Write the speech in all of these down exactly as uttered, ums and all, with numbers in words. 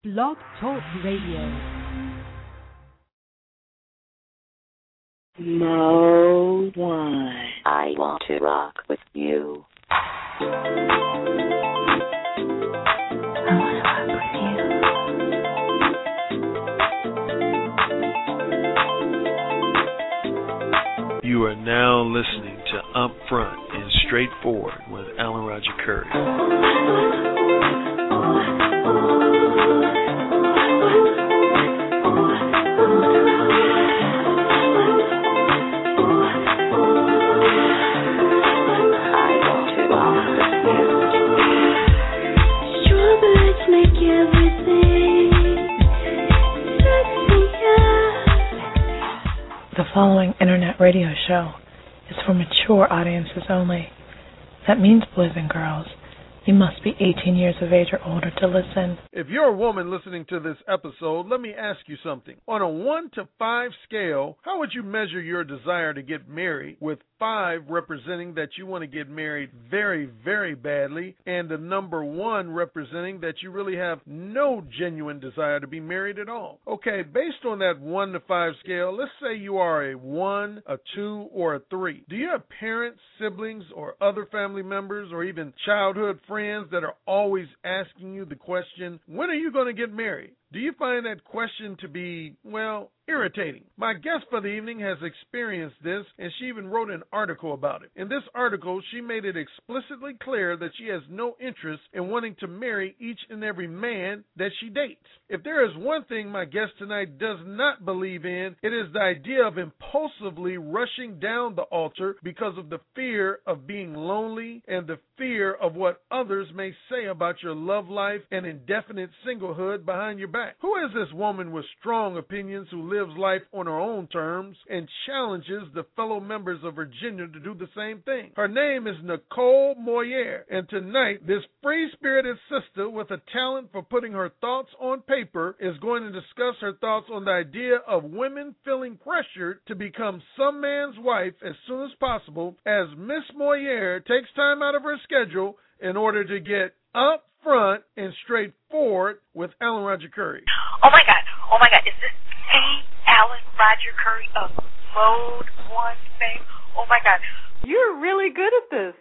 Blog Talk Radio. Mode one. I want to rock with you. I want to rock with you. You are now listening to Upfront and Straightforward with Alan Roger Curry. The following internet radio show is for mature audiences only. That means, boys and girls, you must be eighteen years of age or older to listen. If you're a woman listening to this episode, let me ask you something. On a one to five scale, how would you measure your desire to get married, with five representing that you want to get married very, very badly, and the number one representing that you really have no genuine desire to be married at all? Okay, based on that one to five scale, let's say you are a one, a two, or a three. Do you have parents, siblings, or other family members, or even childhood friends that are always asking you the question, when are you going to get married? Do you find that question to be, well, irritating? My guest for the evening has experienced this, and she even wrote an article about it. In this article, she made it explicitly clear that she has no interest in wanting to marry each and every man that she dates. If there is one thing my guest tonight does not believe in, it is the idea of impulsively rushing down the altar because of the fear of being lonely and the fear of what others may say about your love life and indefinite singlehood behind your back. Who is this woman with strong opinions who lives life on her own terms and challenges the fellow members of Virginia to do the same thing? Her name is Nicole Moyer, and tonight this free-spirited sister with a talent for putting her thoughts on paper is going to discuss her thoughts on the idea of women feeling pressured to become some man's wife as soon as possible, as Miss Moyer takes time out of her schedule in order to get up front and straightforward with Alan Roger Curry. Oh my God! Oh my God! Is this the Alan Roger Curry of Mode One fame? Oh my God! You're really good at this.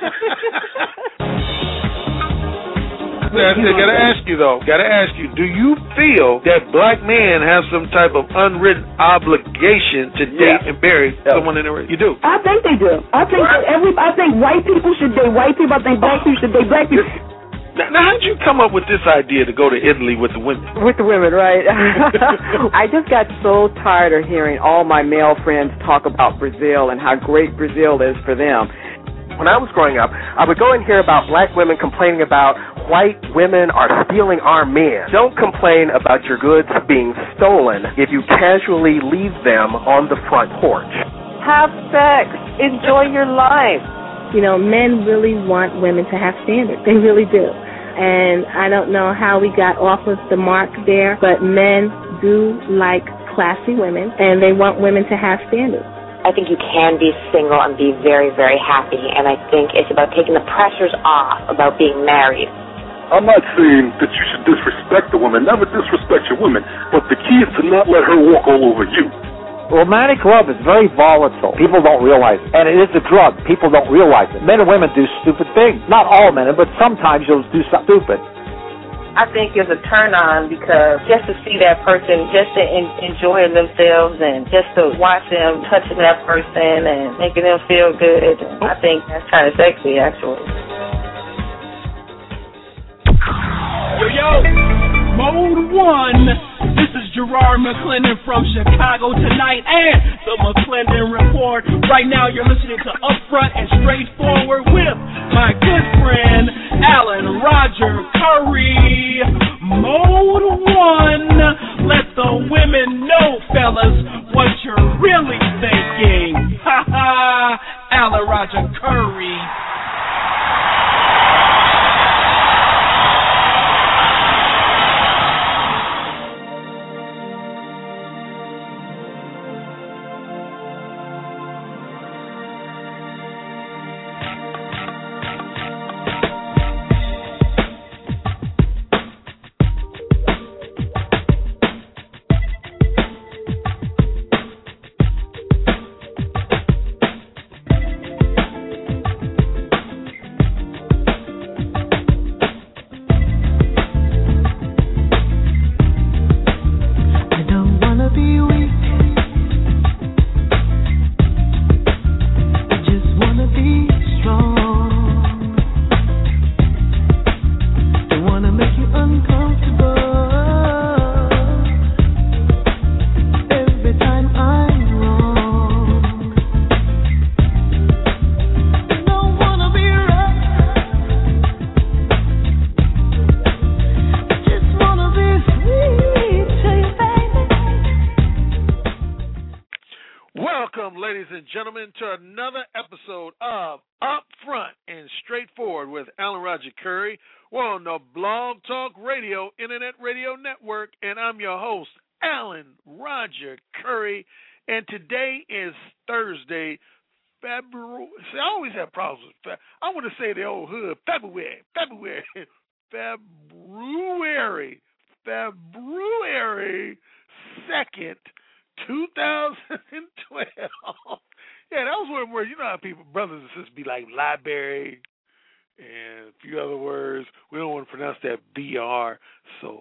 I gotta ask you though. Gotta ask you. Do you feel that black men have some type of unwritten obligation to date yeah. and marry yeah. someone in their? You do. I think they do. I think that every. I think white people should date white people. I think black people should date black people. Now, now, how did you come up with this idea to go to Italy with the women? With the women, right? I just got so tired of hearing all my male friends talk about Brazil and how great Brazil is for them. When I was growing up, I would go and hear about black women complaining about white women are stealing our men. Don't complain about your goods being stolen if you casually leave them on the front porch. Have sex. Enjoy your life. You know, men really want women to have standards. They really do. And I don't know how we got off of the mark there, but men do like classy women, and they want women to have standards. I think you can be single and be very, very happy, and I think it's about taking the pressures off about being married. I'm not saying that you should disrespect the woman. Never disrespect your woman, but the key is to not let her walk all over you. Romantic love is very volatile. People don't realize it. And it is a drug. People don't realize it. Men and women do stupid things. Not all men, but sometimes you'll do something stupid. I think it's a turn on because just to see that person, just to en- enjoy themselves and just to watch them touching that person and making them feel good, I think that's kind of sexy, actually. Yo, yo, Mode One. This is Gerard McClendon from Chicago tonight and the McClendon Report. Right now you're listening to Upfront and Straightforward with my good friend Alan Roger Curry. Mode One. Let the women know, fellas, what you're really thinking. Ha ha. Alan Roger Curry. welcome, ladies and gentlemen, to another episode of Upfront and Straightforward with Alan Roger Curry. We're on the Blog Talk Radio, Internet Radio Network, and I'm your host, Alan Roger Curry. And today is Thursday, February. See, I always have problems with February. I want to say the old hood, February, February, February, February second, two thousand twelve. Yeah, that was one word. You know how people, brothers and sisters, be like library and a few other words. We don't want to pronounce that B R. So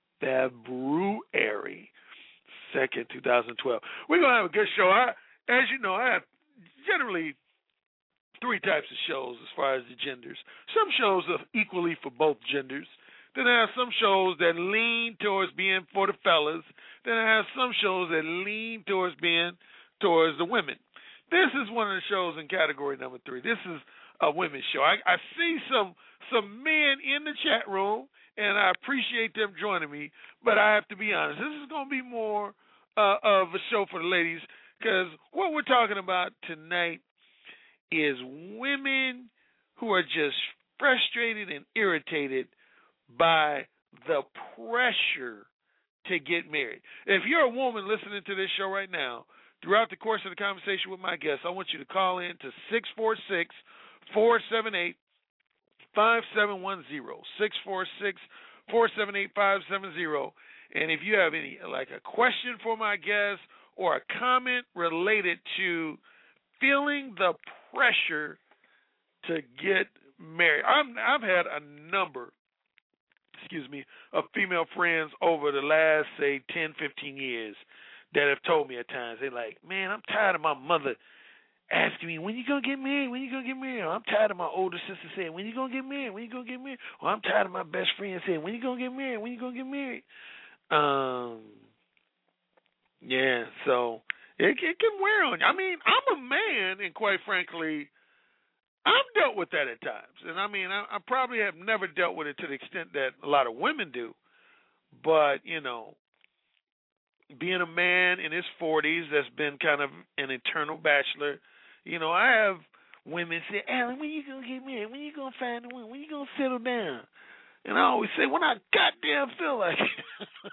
February second, two thousand twelve. We're going to have a good show. I, as you know, I have generally three types of shows as far as the genders. Some shows are equally for both genders. Then I have some shows that lean towards being for the fellas. Then I have some shows that lean towards being towards the women. This is one of the shows in category number three. This is a women's show. I, I see some some men in the chat room, and I appreciate them joining me. But I have to be honest, this is going to be more uh, of a show for the ladies, because what we're talking about tonight is women who are just frustrated and irritated by the pressure to get married. If you're a woman listening to this show right now, throughout the course of the conversation with my guests, I want you to call in to six four six, four seven eight, five seven one zero, six four six, four seven eight, five seven zero. And if you have any, like a question for my guests or a comment related to feeling the pressure to get married. I'm, I've had a number excuse me, of female friends over the last, say, ten, fifteen years that have told me at times, they're like, man, I'm tired of my mother asking me, when you going to get married? When you going to get married? Or I'm tired of my older sister saying, when you going to get married? When you going to get married? Or I'm tired of my best friend saying, when you going to get married? When you going to get married? Um, yeah, so it, it can wear on you. I mean, I'm a man, and quite frankly, I've dealt with that at times, and I mean, I, I probably have never dealt with it to the extent that a lot of women do, but, you know, being a man in his forties that's been kind of an eternal bachelor, you know, I have women say, Alan, when you going to get married? When you going to find a woman? When you going to settle down? And I always say, when I goddamn feel like it.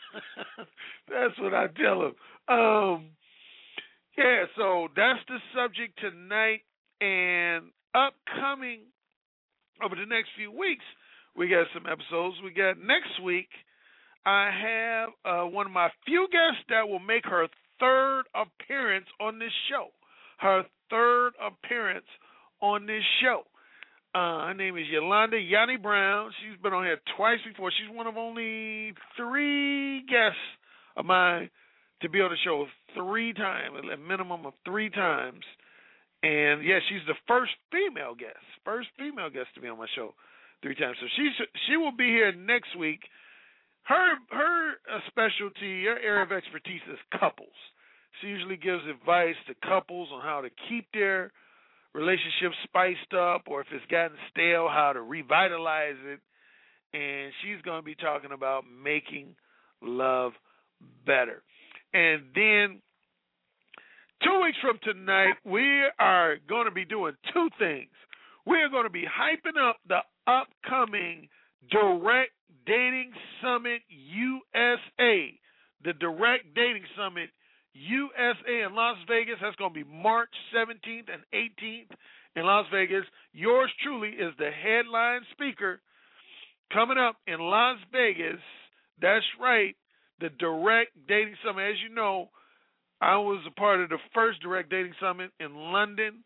That's what I tell them. Um, yeah, so that's the subject tonight, and upcoming over the next few weeks, we got some episodes. We got next week, I have uh, one of my few guests that will make her third appearance on this show. Her third appearance on this show. Uh, her name is Yolanda Yanni Brown. She's been on here twice before. She's one of only three guests of mine to be on the show three times, a minimum of three times. And, yeah, she's the first female guest, first female guest to be on my show three times. So she she will be here next week. Her her specialty, her area of expertise is couples. She usually gives advice to couples on how to keep their relationship spiced up, or if it's gotten stale, how to revitalize it. And she's going to be talking about making love better. And then two weeks from tonight, we are going to be doing two things. We are going to be hyping up the upcoming Direct Dating Summit U S A. The Direct Dating Summit U S A in Las Vegas. That's going to be March seventeenth and eighteenth in Las Vegas. Yours truly is the headline speaker coming up in Las Vegas. That's right, the Direct Dating Summit. As you know, I was a part of the first Direct Dating Summit in London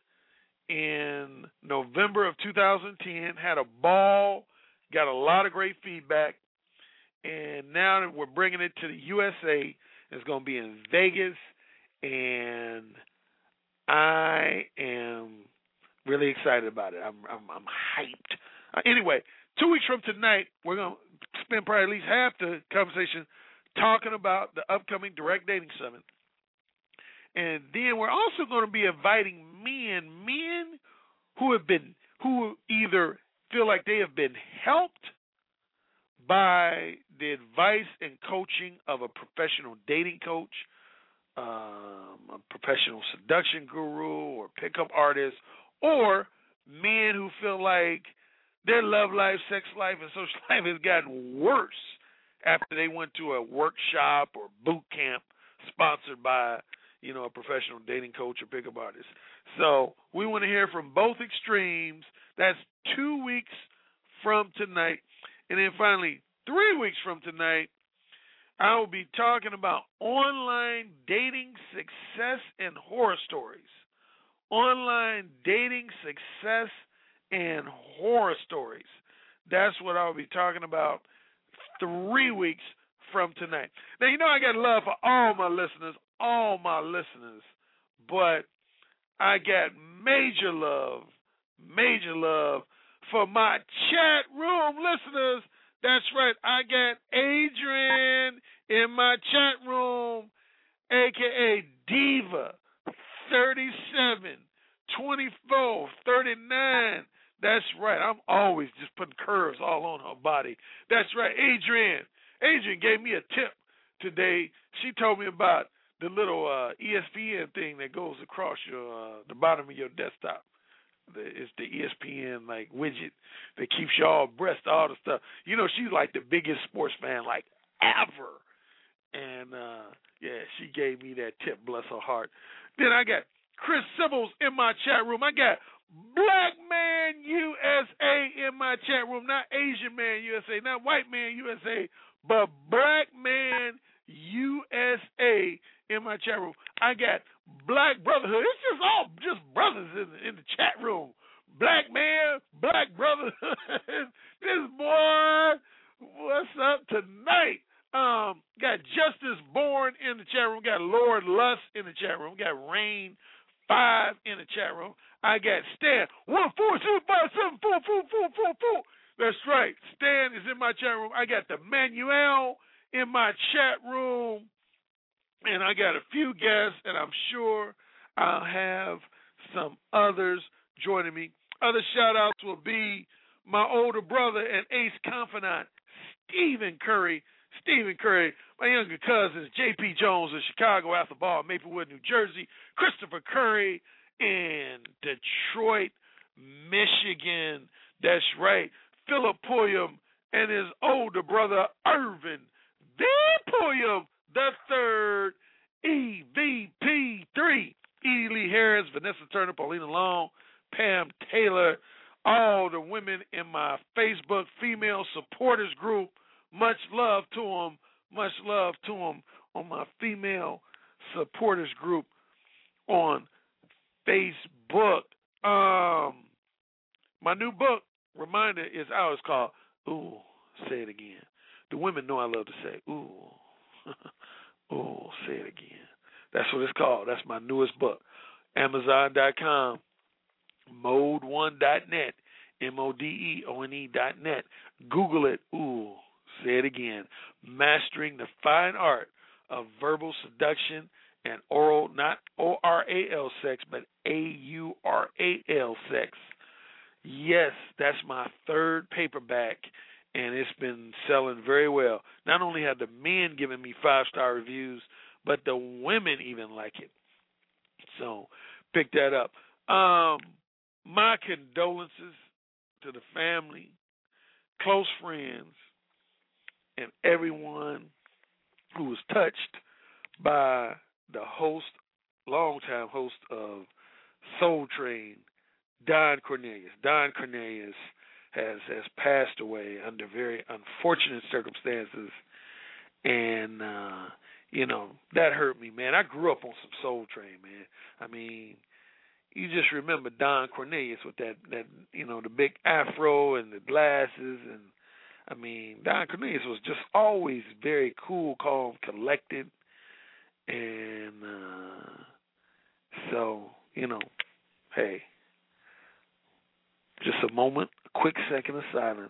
in November of two thousand ten. Had a ball, got a lot of great feedback, and now that we're bringing it to the U S A, it's going to be in Vegas, and I am really excited about it. I'm I'm, I'm hyped. Uh, anyway, two weeks from tonight, we're going to spend probably at least half the conversation talking about the upcoming Direct Dating Summit. And then we're also going to be inviting men, men who have been, who either feel like they have been helped by the advice and coaching of a professional dating coach, um, a professional seduction guru or pickup artist, or men who feel like their love life, sex life, and social life has gotten worse after they went to a workshop or boot camp sponsored by, you know, a professional dating coach or pickup artist. So we want to hear from both extremes. That's two weeks from tonight. And then finally, three weeks from tonight, I will be talking about online dating success and horror stories. Online dating success and horror stories. That's what I'll be talking about three weeks from tonight. Now, you know I got love for all my listeners, all my listeners, but I got major love, major love for my chat room listeners. That's right, I got Adrian in my chat room, a k a. Diva, thirty-seven, twenty-four, thirty-nine. That's right, I'm always just putting curves all on her body. That's right, Adrian. Adrian gave me a tip today. She told me about the little uh, E S P N thing that goes across your uh, the bottom of your desktop. The, it's the E S P N like widget that keeps you all abreast of all the stuff. You know, she's like the biggest sports fan like ever. And uh, yeah, she gave me that tip, bless her heart. Then I got Chris Sibbles in my chat room. I got Black Man U S A in my chat room, not Asian Man U S A, not White Man U S A, but Black Man U S A in my chat room. I got Black Brotherhood. It's just all just brothers in the, in the chat room. Black Man, Black Brotherhood. This boy, what's up tonight? Um, got Justice Born in the chat room. Got Lord Lust in the chat room. Got Rain Five in the chat room. I got Stan one four two five seven four four four four four. That's right. Stan is in my chat room. I got the Manuel in my chat room. And I got a few guests, and I'm sure I'll have some others joining me. Other shout-outs will be my older brother and ace confidant, Stephen Curry. Stephen Curry, my younger cousins, J P Jones in Chicago, Athleball, Maplewood, New Jersey, Christopher Curry in Detroit, Michigan. That's right. Philip Pulliam and his older brother, Irvin V. Pulliam the third, E V P three, Edie Lee Harris, Vanessa Turner, Paulina Long, Pam Taylor, all the women in my Facebook female supporters group. Much love to them. Much love to them on my female supporters group on Facebook. Um, my new book, reminder, is out. It's called Ooh, Say It Again. The women know I love to say, ooh. Oh, say it again. That's what it's called. That's my newest book. Amazon dot com, mode one dot net, M O D E O N E dot net. Google it. Ooh, say it again. Mastering the Fine Art of Verbal Seduction and Oral, not O R A L sex, but A U R A L sex. Yes, that's my third paperback. And it's been selling very well. Not only have the men given me five-star reviews, but the women even like it. So pick that up. Um, my condolences to the family, close friends, and everyone who was touched by the host, longtime host of Soul Train, Don Cornelius. Don Cornelius has has passed away under very unfortunate circumstances, and uh, you know, that hurt me, man. I grew up on some Soul Train, man. I mean, you just remember Don Cornelius with that that you know, the big afro and the glasses, and I mean, Don Cornelius was just always very cool, calm, collected, and uh, so you know, hey. Just a moment, a quick second of silence.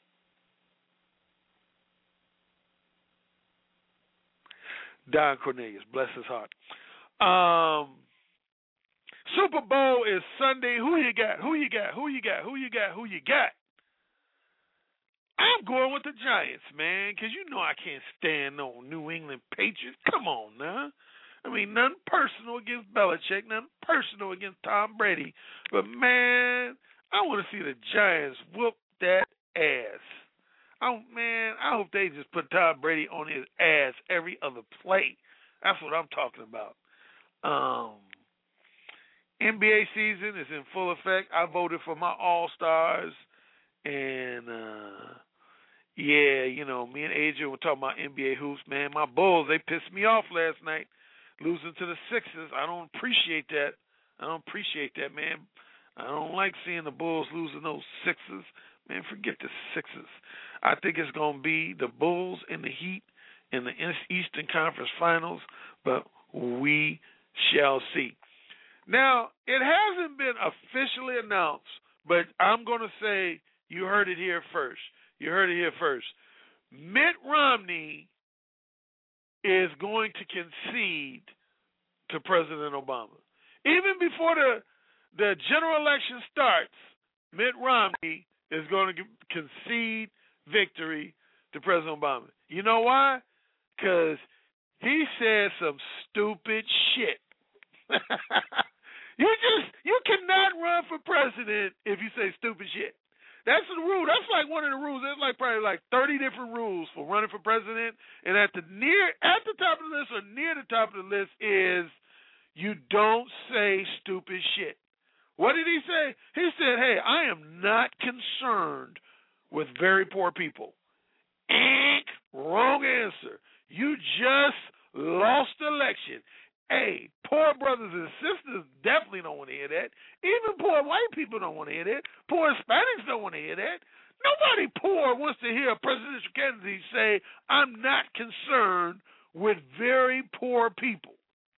Don Cornelius, bless his heart. Um, Super Bowl is Sunday. Who you got? Who you got? Who you got? Who you got? Who you got? I'm going with the Giants, man, because you know I can't stand no New England Patriots. Come on now. I mean, nothing personal against Belichick, nothing personal against Tom Brady. But, man, I want to see the Giants whoop that ass. Oh, man, I hope they just put Tom Brady on his ass every other play. That's what I'm talking about. Um, N B A season is in full effect. I voted for my All-Stars. And, uh, yeah, you know, me and Adrian were talking about N B A hoops. Man, my Bulls, they pissed me off last night, losing to the Sixers. I don't appreciate that. I don't appreciate that, man. I don't like seeing the Bulls losing those Sixers. Man, forget the Sixers. I think it's going to be the Bulls and the Heat in the Eastern Conference Finals, but we shall see. Now, it hasn't been officially announced, but I'm going to say you heard it here first. You heard it here first. Mitt Romney is going to concede to President Obama. Even before the, the general election starts, Mitt Romney is going to concede victory to President Obama. You know why? Because he said some stupid shit. you just you cannot run for president if you say stupid shit. That's the rule. That's like one of the rules. There's like probably like thirty different rules for running for president, and at the near at the top of the list or near the top of the list is you don't say stupid shit. What did he say? He said, "Hey, I am not concerned with very poor people." Eek, wrong answer. You just lost the election. Hey, poor brothers and sisters definitely don't want to hear that. Even poor white people don't want to hear that. Poor Hispanics don't want to hear that. Nobody poor wants to hear a presidential candidate say, "I'm not concerned with very poor people."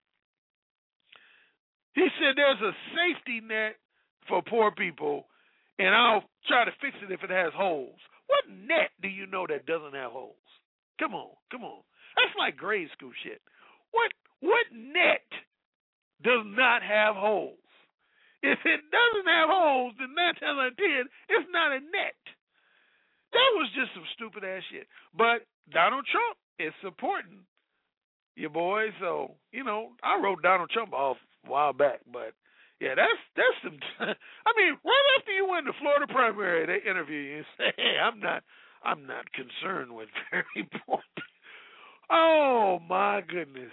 He said there's a safety net for poor people, and I'll try to fix it if it has holes. What net do you know that doesn't have holes? Come on, come on. That's like grade school shit. What what net does not have holes? If it doesn't have holes, then nine times out of ten, it's not a net. That was just some stupid ass shit. But Donald Trump is supporting your boy, so you know I wrote Donald Trump off a while back, but yeah, that's that's some. I mean, right after you win the Florida primary, they interview you and say, "Hey, I'm not, I'm not concerned with very poor people." Oh my goodness,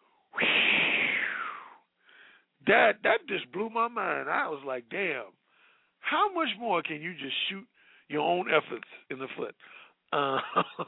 that that just blew my mind. I was like, "Damn, how much more can you just shoot your own efforts in the foot?" Uh,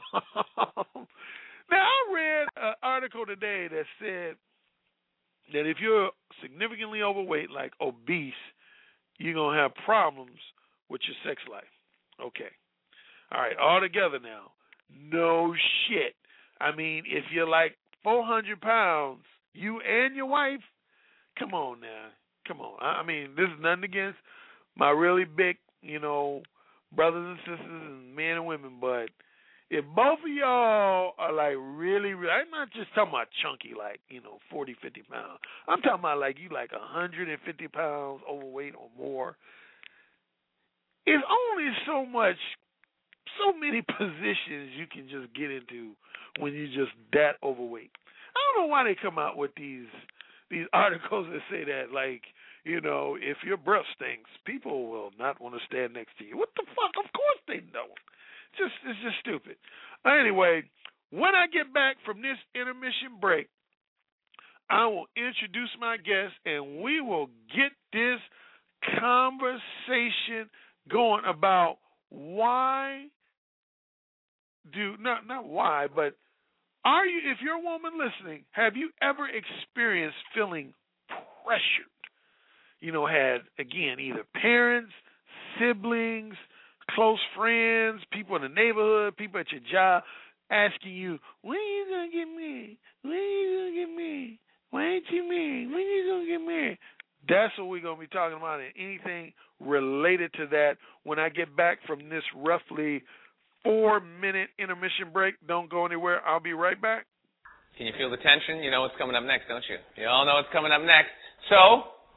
now I read an article today that said that if you're significantly overweight, like obese, you're going to have problems with your sex life. Okay. All right, all together now. No shit. I mean, if you're like four hundred pounds, you and your wife, come on now. Come on. I mean, this is nothing against my really big, you know, brothers and sisters and men and women, but if both of y'all are like really, really, I'm not just talking about chunky, like, you know, forty, fifty pounds. I'm talking about like you like one hundred fifty pounds overweight or more. It's only so much, so many positions you can just get into when you're just that overweight. I don't know why they come out with these these articles that say that, like, you know, if your breath stinks, people will not want to stand next to you. What the fuck? Of course they don't. Just it's just stupid. Anyway, when I get back from this intermission break, I will introduce my guest and we will get this conversation going about why do not not why, but are you if you're a woman listening, have you ever experienced feeling pressured? You know, had again either parents, siblings, close friends, people in the neighborhood, people at your job asking you, when are you going to get married? When are you going to get married? Why ain't you married? When are you going to get married? That's what we're going to be talking about, and anything related to that when I get back from this roughly four-minute intermission break. Don't go anywhere. I'll be right back. Can you feel the tension? You know what's coming up next, don't you? You all know what's coming up next. So,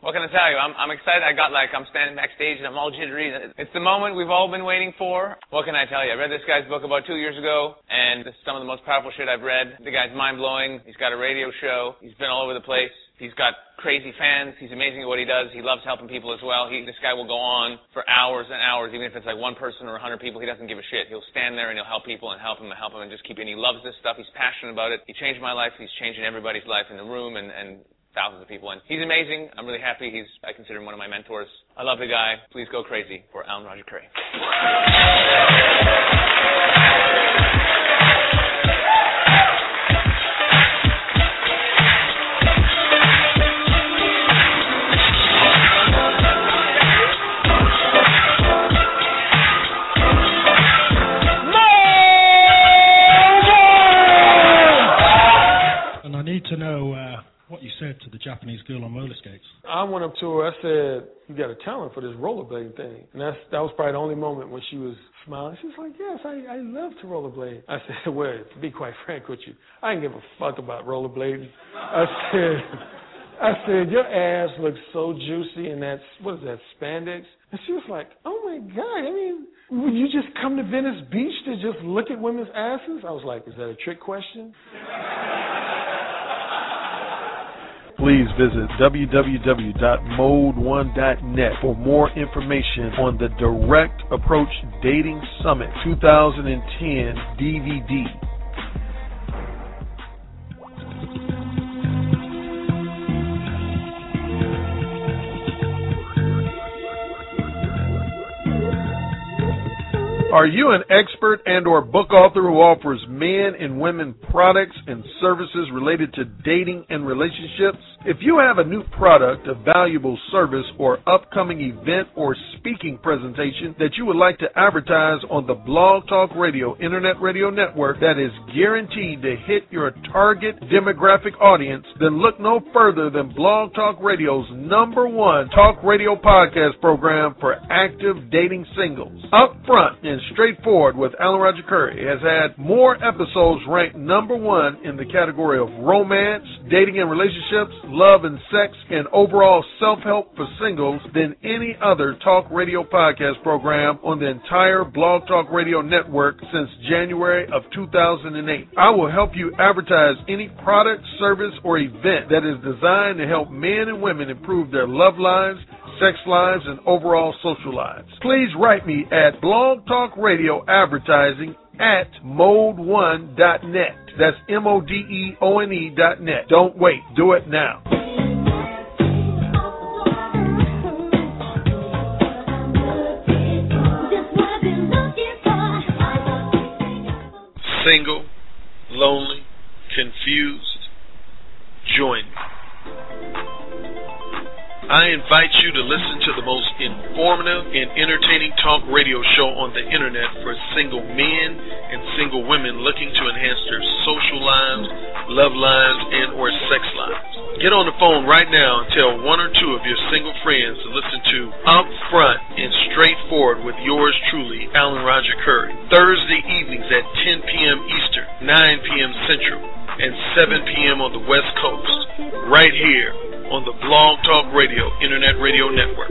What can I tell you? I'm, I'm excited. I got like, I'm standing backstage and I'm all jittery. It's the moment we've all been waiting for. What can I tell you? I read this guy's book about two years ago, and this is some of the most powerful shit I've read. The guy's mind-blowing. He's got a radio show. He's been all over the place. He's got crazy fans. He's amazing at what he does. He loves helping people as well. He, this guy will go on for hours and hours, even if it's like one person or a hundred people. He doesn't give a shit. He'll stand there and he'll help people and help them and help them and just keep. And he loves this stuff. He's passionate about it. He changed my life. He's changing everybody's life in the room and, and thousands of people. And he's amazing. I'm really happy. He's I consider him one of my mentors. I love the guy. Please go crazy for Alan Roger Currie. I need to know uh, what you said to the Japanese girl on roller skates. I went up to her. I said, "You got a talent for this rollerblading thing." And that's that was probably the only moment when she was smiling. She was like, "Yes, I, I love to rollerblade." I said, "Well, to be quite frank with you, I didn't give a fuck about rollerblading." I said, "I said your ass looks so juicy in that what is that spandex?" And she was like, "Oh my God! I mean, would you just come to Venice Beach to just look at women's asses?" I was like, "Is that a trick question?" Please visit w w w dot mode one dot net for more information on the Direct Approach Dating Summit twenty ten D V D. Are you an expert and or book author who offers men and women products and services related to dating and relationships? If you have a new product, a valuable service, or upcoming event or speaking presentation that you would like to advertise on the Blog Talk Radio Internet Radio Network that is guaranteed to hit your target demographic audience, then look no further than Blog Talk Radio's number one talk radio podcast program for active dating singles. Up front and Straightforward with Alan Roger Currie has had more episodes ranked number one in the category of romance, dating and relationships, love and sex, and overall self-help for singles than any other talk radio podcast program on the entire Blog Talk Radio network since January of two thousand eight. I will help you advertise any product, service, or event that is designed to help men and women improve their love lives, sex lives, and overall social lives. Please write me at Blog Talk Radio Advertising at mode one dot net. That's M O D E O N E dot net. Don't wait. Do it now. Single, lonely, confused, join me. I invite you to listen to the most informative and entertaining talk radio show on the internet for single men and single women looking to enhance their social lives, love lives, and or sex lives. Get on the phone right now and tell one or two of your single friends to listen to Up Front and Straightforward with yours truly, Alan Roger Currie. Thursday evenings at ten p.m. Eastern, nine p.m. Central, and seven p.m. on the West Coast, right here on the Blog Talk Radio Internet Radio Network.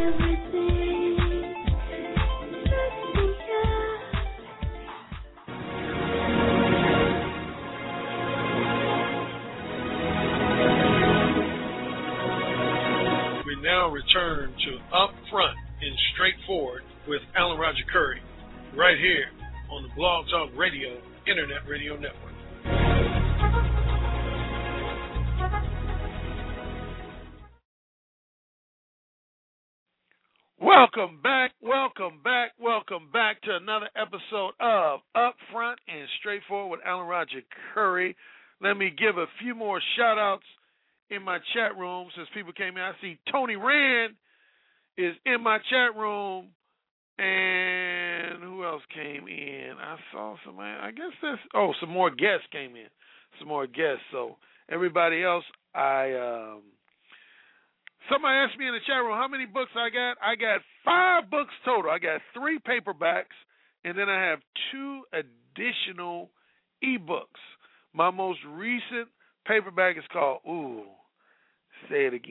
We now return to Up Front and Straightforward with Alan Roger Currie, right here on the Blog Talk Radio Internet Radio Network. Welcome back, welcome back, welcome back to another episode of Up Front and Straightforward with Alan Roger Currie. Let me give a few more shout-outs in my chat room since people came in. I see Tony Rand is in my chat room, and who else came in? I saw somebody, I guess that's, oh, some more guests came in, some more guests. So everybody else, I, um, somebody asked me in the chat room how many books I got. I got five books total. I got three paperbacks, and then I have two additional ebooks. My most recent paperback is called, ooh, say it again.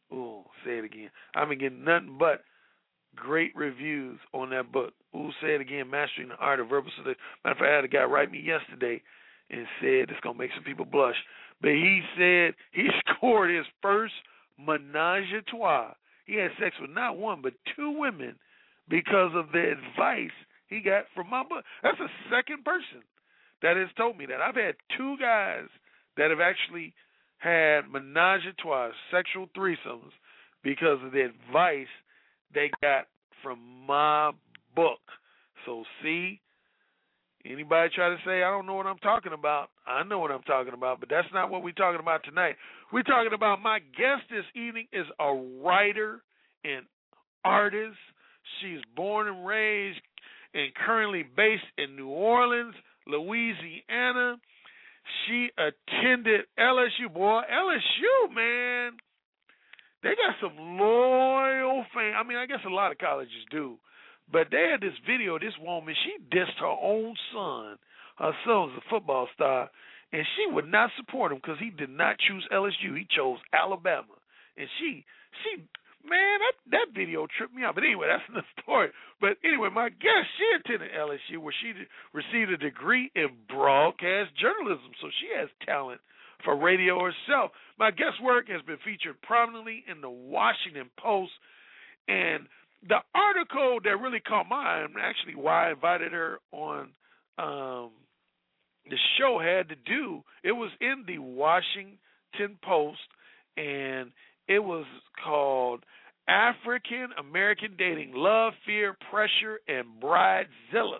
Ooh, say it again. I've been getting nothing but great reviews on that book. Ooh, say it again, Mastering the Art of Verbal Seduction. Matter of fact, I had a guy write me yesterday and said it's going to make some people blush. But he said he scored his first menage a trois. He had sex with not one but two women because of the advice he got from my book. That's the second person that has told me that. I've had two guys that have actually had menage a trois, sexual threesomes, because of the advice they got from my book. So see, anybody try to say I don't know what I'm talking about, I know what I'm talking about, but that's not what we're talking about tonight. We're talking about my guest this evening is a writer and artist. She's born and raised and currently based in New Orleans, Louisiana. She attended L S U. Boy, L S U, man, they got some loyal fans. I mean, I guess a lot of colleges do. But they had this video of this woman. She dissed her own son. Her son was a football star, and she would not support him because he did not choose L S U. He chose Alabama. And she, she, man, that, that video tripped me out. But anyway, that's another story. But anyway, my guest, she attended L S U where she received a degree in broadcast journalism. So she has talent for radio herself. My guest work has been featured prominently in the Washington Post, and the article that really caught my eye, and actually why I invited her on um, the show, had to do, it was in the Washington Post, and it was called African American Dating, Love, Fear, Pressure, and Bridezillas.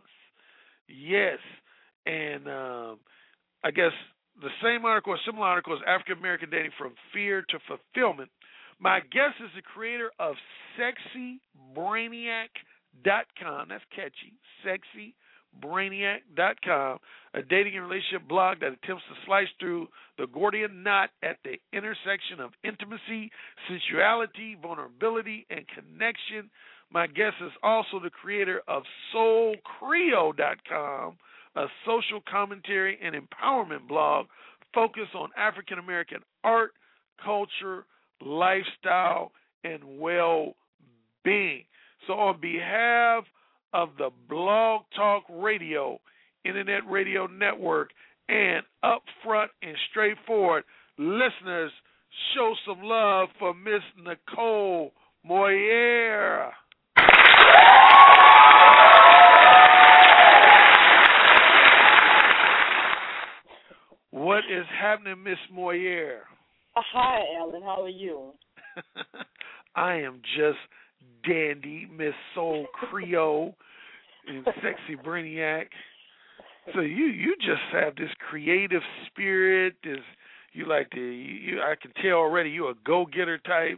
Yes, and um, I guess the same article, a similar article, is African American Dating from Fear to Fulfillment. My guest is the creator of Sexy Brainiac dot com. That's catchy. Sexy Brainiac dot com, a dating and relationship blog that attempts to slice through the Gordian knot at the intersection of intimacy, sensuality, vulnerability, and connection. My guest is also the creator of Soul Creo dot com, a social commentary and empowerment blog focused on African American art, culture, lifestyle, and well-being. So on behalf of the Blog Talk Radio, Internet Radio Network, and Upfront and Straightforward listeners, show some love for Miss Nicole Moyer. What is happening, Miss Moyer? Hi, Alan. How are you? I am just dandy, Miss Soul Creo and Sexy Brainiac. So you you just have this creative spirit. This you like to. You, I can tell already you're a go-getter type.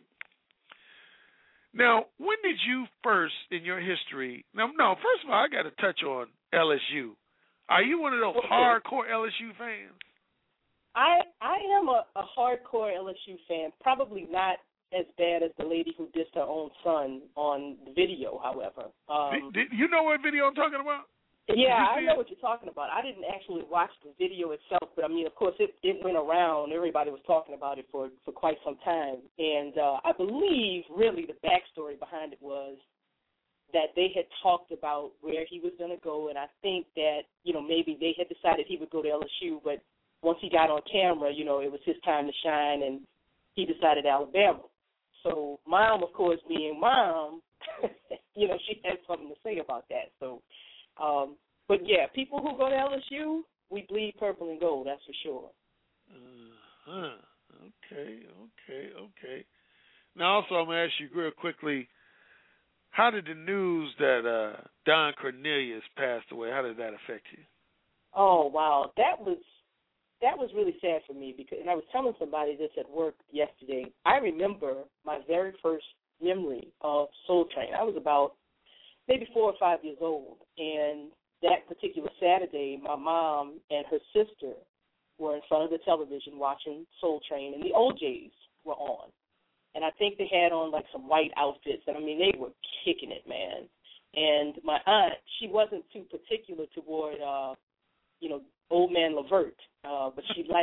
Now, when did you first in your history? Now, no. First of all, I got to touch on L S U. Are you one of those hardcore L S U fans? I I am a, a hardcore L S U fan, probably not as bad as the lady who dissed her own son on the video, however. Um, did, did you know what video I'm talking about? Yeah, I know it? what you're talking about. I didn't actually watch the video itself, but, I mean, of course, it, it went around. Everybody was talking about it for, for quite some time. And uh, I believe, really, the backstory behind it was that they had talked about where he was going to go, and I think that, you know, maybe they had decided he would go to L S U, but once he got on camera, you know, it was his time to shine, and he decided Alabama. So Mom, of course, being Mom, you know, she had something to say about that. So, um, but, yeah, people who go to L S U, we bleed purple and gold, that's for sure. Uh-huh. Okay, okay, okay. Now, also, I'm going to ask you real quickly, how did the news that uh, Don Cornelius passed away, how did that affect you? Oh, wow. That was that was really sad for me, because, and I was telling somebody this at work yesterday. I remember my very first memory of Soul Train. I was about maybe four or five years old, and that particular Saturday, my mom and her sister were in front of the television watching Soul Train, and the O Js were on. And I think they had on, like, some white outfits, and, I mean, they were kicking it, man. And my aunt, she wasn't too particular toward, uh, you know, Old Man Levert, uh, but she liked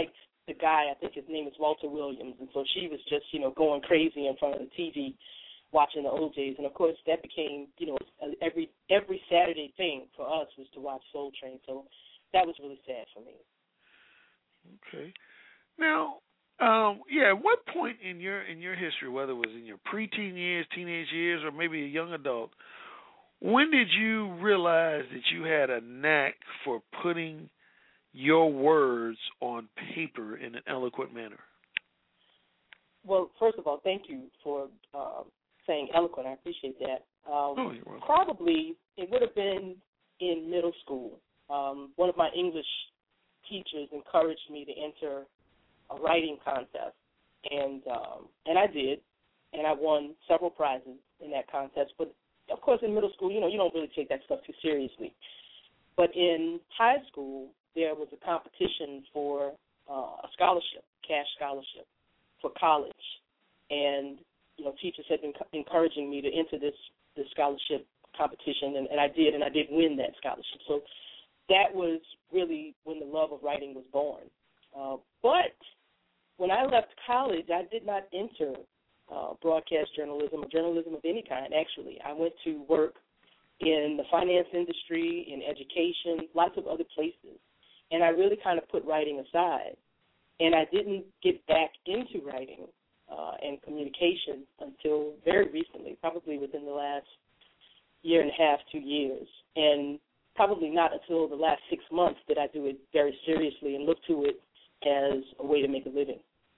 the guy, I think his name is Walter Williams, and so she was just, you know, going crazy in front of the T V watching the O Js. And, of course, that became, you know, every every Saturday thing for us was to watch Soul Train. So that was really sad for me. Okay. Now, um, yeah, at what point in your in your history, whether it was in your preteen years, teenage years, or maybe a young adult, when did you realize that you had a knack for putting your words on paper in an eloquent manner? Well, first of all, thank you for uh, saying eloquent. I appreciate that. Um, oh, you're welcome. Probably it would have been in middle school. Um, one of my English teachers encouraged me to enter a writing contest, and um, and I did, and I won several prizes in that contest. But of course, in middle school, you know, you don't really take that stuff too seriously. But in high school, there was a competition for uh, a scholarship, cash scholarship, for college, and you know, teachers had been encouraging me to enter this this scholarship competition, and, and I did, and I did win that scholarship. So that was really when the love of writing was born. Uh, but when I left college, I did not enter uh, broadcast journalism or journalism of any kind, actually. I went to work in the finance industry, in education, lots of other places. And I really kind of put writing aside. And I didn't get back into writing uh, and communication until very recently, probably within the last year and a half, two years. And probably not until the last six months did I do it very seriously and look to it as a way to make a living.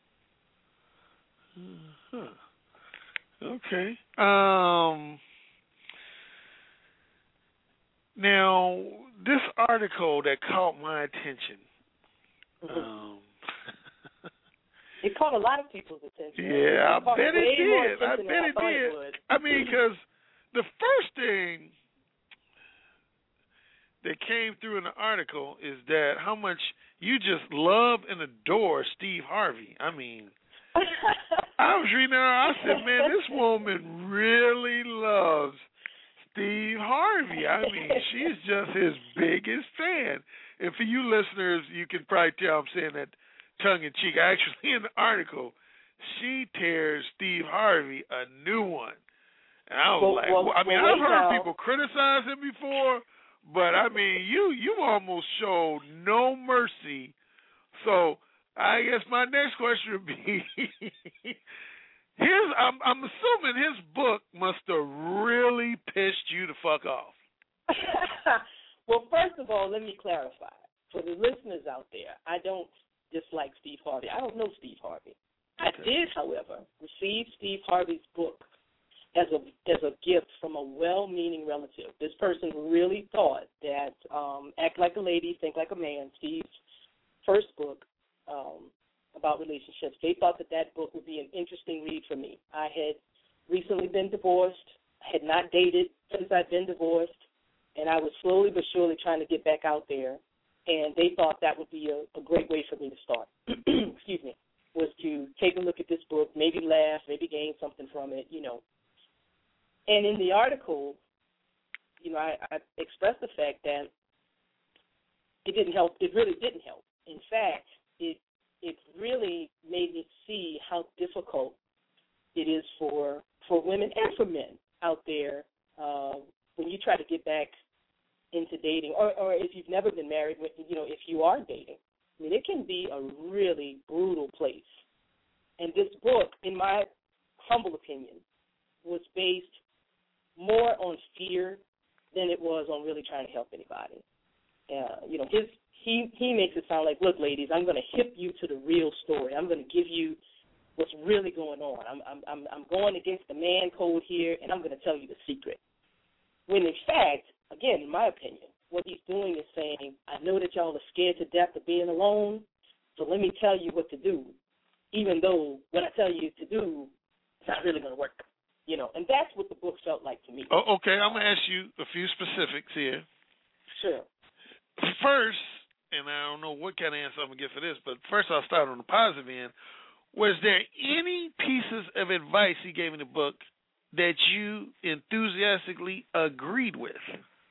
Huh. Okay. Um, now, this article that caught my attention. Mm-hmm. Um, it caught a lot of people's attention. Yeah, it I bet it did. I bet I it did. It I mean, because the first thing that came through in the article is that how much you just love and adore Steve Harvey. I mean, I was reading her, I said, man, this woman really loves Steve Harvey. I mean, she's just his biggest fan. And for you listeners, you can probably tell I'm saying that tongue-in-cheek. Actually, in the article, she tears Steve Harvey a new one. And I was well, like, well, well, I mean, well, I've heard now. people criticize him before, but, I mean, you you almost showed no mercy. So I guess my next question would be, his, I'm, I'm assuming his book must have really pissed you the fuck off. Well, first of all, let me clarify. For the listeners out there, I don't dislike Steve Harvey. I don't know Steve Harvey. I did, however, receive Steve Harvey's book as a as a gift from a well-meaning relative. This person really thought that um, Act Like a Lady, Think Like a Man, Steve's first book um, about relationships, they thought that that book would be an interesting read for me. I had recently been divorced, had not dated since I'd been divorced, and I was slowly but surely trying to get back out there, and they thought that would be a, a great way for me to start. Excuse me. Was to take a look at this book, maybe laugh, maybe gain something from it, you know. And in the article, you know, I, I expressed the fact that it didn't help. It really didn't help. In fact, it it really made me see how difficult it is for for women and for men out there uh, when you try to get back into dating, or, or if you've never been married, you know, if you are dating. I mean, it can be a really brutal place. And this book, in my humble opinion, was based more on fear than it was on really trying to help anybody. Uh, you know, his he he makes it sound like, look, ladies, I'm going to hip you to the real story. I'm going to give you what's really going on. I'm I'm I'm, I'm going against the man code here, and I'm going to tell you the secret. When in fact, again, in my opinion, what he's doing is saying, I know that y'all are scared to death of being alone, so let me tell you what to do, even though what I tell you to do is not really going to work. You know, and that's what the book felt like to me. Oh, okay, I'm going to ask you a few specifics here. Sure. First, and I don't know what kind of answer I'm going to get for this, but first I'll start on the positive end. Was there any pieces of advice he gave in the book that you enthusiastically agreed with?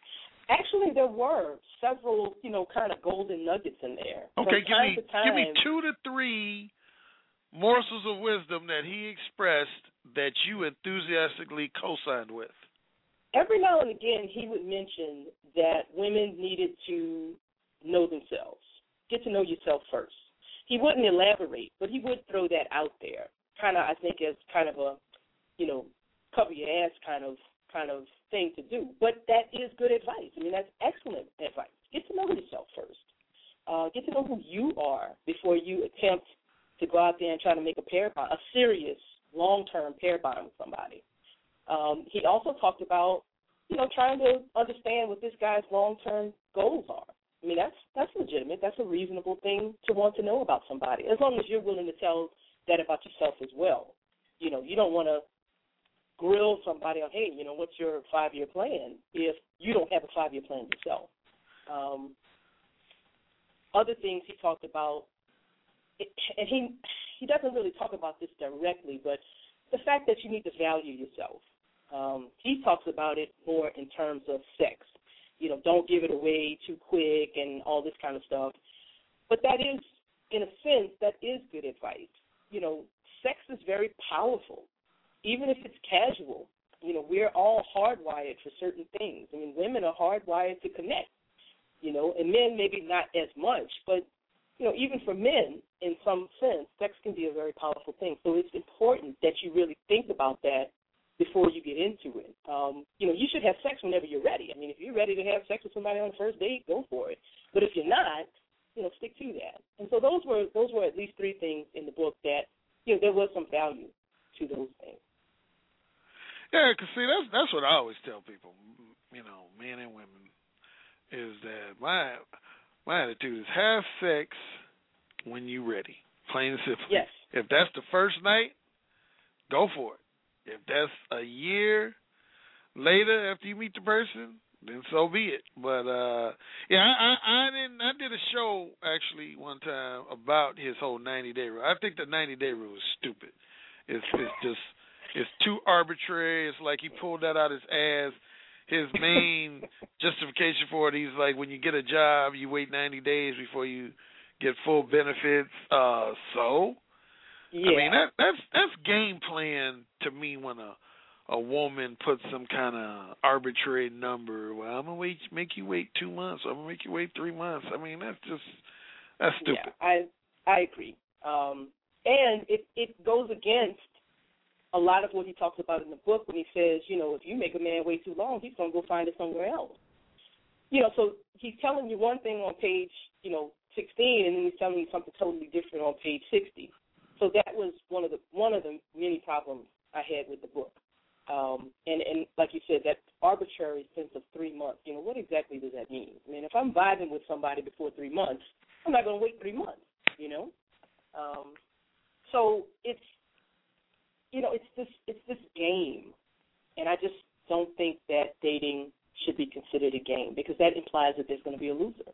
Actually, there were several, you know, kind of golden nuggets in there. Okay, give me time, give me two to three morsels of wisdom that he expressed that you enthusiastically co-signed with. Every now and again, he would mention that women needed to know themselves, get to know yourself first. He wouldn't elaborate, but he would throw that out there, kind of, I think, as kind of a, you know, cover your ass kind of kind of thing to do. But that is good advice. I mean, that's excellent advice. Get to know yourself first. Uh, get to know who you are before you attempt to go out there and try to make a pair bond, a serious, long-term pair bond with somebody. Um, he also talked about, you know, trying to understand what this guy's long-term goals are. I mean, that's that's legitimate. That's a reasonable thing to want to know about somebody, as long as you're willing to tell that about yourself as well. You know, you don't want to grill somebody on, hey, you know, what's your five-year plan if you don't have a five-year plan yourself. Um, other things he talked about, and he he doesn't really talk about this directly, but the fact that you need to value yourself. Um, he talks about it more in terms of sex. You know, don't give it away too quick and all this kind of stuff. But that is, in a sense, that is good advice. You know, sex is very powerful, even if it's casual. You know, we're all hardwired for certain things. I mean, women are hardwired to connect, you know, and men maybe not as much, but, you know, even for men, in some sense, sex can be a very powerful thing. So it's important that you really think about that before you get into it. Um, you know, you should have sex whenever you're ready. I mean, if you're ready to have sex with somebody on the first date, go for it. But if you're not, you know, stick to that. And so those were those were at least three things in the book that, you know, there was some value to those things. Yeah, because, see, that's, that's what I always tell people, you know, men and women, is that my my attitude is have sex when you're ready, plain and simple. Yes. If that's the first night, go for it. If that's a year later after you meet the person, then so be it. But uh, yeah, I, I, I didn't. I did a show actually one time about his whole ninety day rule. I think the ninety day rule is stupid. It's it's just it's too arbitrary. It's like he pulled that out his ass. His main justification for it, he's like, when you get a job, you wait ninety days before you get full benefits. Uh, so. Yeah. I mean, that, that's that's game plan to me when a a woman puts some kind of arbitrary number. Well, I'm gonna wait, make you wait two months. I'm gonna make you wait three months. I mean, that's just that's stupid. Yeah, I I agree. Um, and it it goes against a lot of what he talks about in the book when he says, you know, if you make a man wait too long, he's gonna go find it somewhere else. You know, so he's telling you one thing on page, you know, sixteen, and then he's telling you something totally different on page sixty. So that was one of the one of the many problems I had with the book. Um, and, and like you said, that arbitrary sense of three months, you know, what exactly does that mean? I mean, if I'm vibing with somebody before three months, I'm not going to wait three months, you know? Um, so it's, you know, it's this, it's this game. And I just don't think that dating should be considered a game because that implies that there's going to be a loser.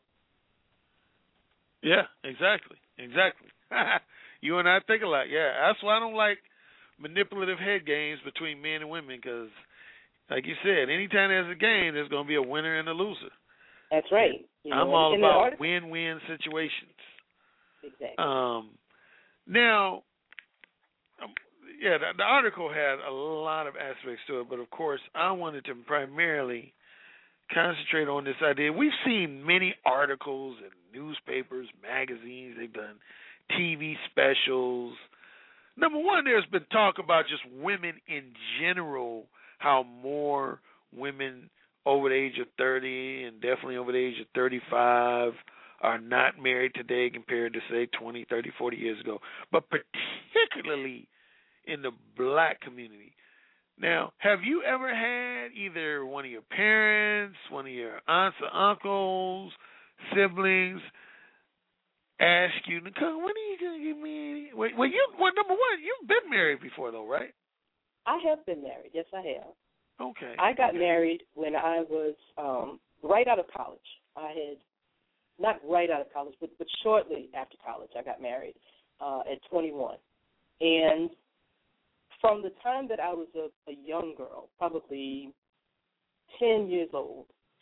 Yeah, exactly, exactly. You and I think alike. Yeah, that's why I don't like manipulative head games between men and women because, like you said, anytime there's a game, there's going to be a winner and a loser. That's right. You know, I'm all and, about and article- win-win situations. Exactly. Um, now, um, yeah, the, the article had a lot of aspects to it, but of course, I wanted to primarily concentrate on this idea. We've seen many articles in newspapers, magazines. They've done T V specials. Number one, there's been talk about just women in general, how more women over the age of thirty and definitely over the age of thirty-five are not married today compared to, say, twenty, thirty, forty years ago, but particularly in the black community. Now, have you ever had either one of your parents, one of your aunts or uncles, siblings, ask you, Nicole, when are you going to get married? Well, well, you, well, number one, you've been married before, though, right? I have been married. Yes, I have. Okay. I got married when I was um, right out of college. I had, not right out of college, but, but shortly after college, I got married uh, at twenty-one. And from the time that I was a, a young girl, probably ten years old,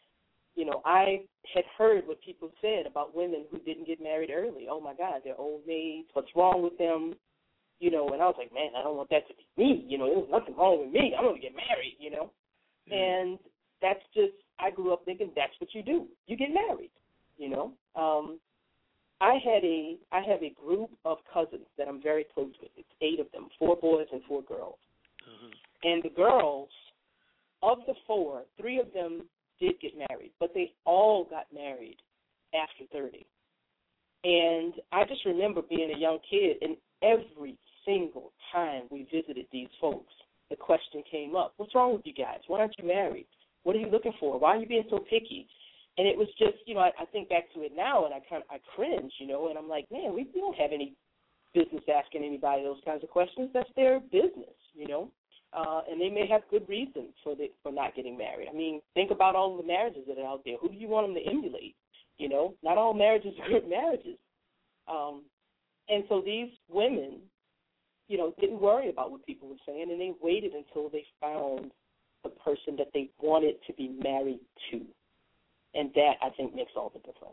you know, I had heard what people said about women who didn't get married early. Oh, my God, they're old maids. What's wrong with them? You know, and I was like, man, I don't want that to be me. You know, there's nothing wrong with me. I'm going to get married, you know. Mm. And that's just, I grew up thinking that's what you do. You get married, you know. Um, I had a, I have a group of cousins that I'm very close with. It's eight of them, four boys and four girls. Mm-hmm. And the girls, of the four, three of them did get married, but they all got married after thirty. And I just remember being a young kid, and every single time we visited these folks, the question came up, what's wrong with you guys? Why aren't you married? What are you looking for? Why are you being so picky? And it was just, you know, I, I think back to it now, and I kind of, I cringe, you know, and I'm like, man, we, we don't have any business asking anybody those kinds of questions. That's their business, you know. Uh, and they may have good reasons for the, for not getting married. I mean, think about all the marriages that are out there. Who do you want them to emulate? You know, not all marriages are good marriages. Um, and so these women, you know, didn't worry about what people were saying, and they waited until they found the person that they wanted to be married to. And that, I think, makes all the difference.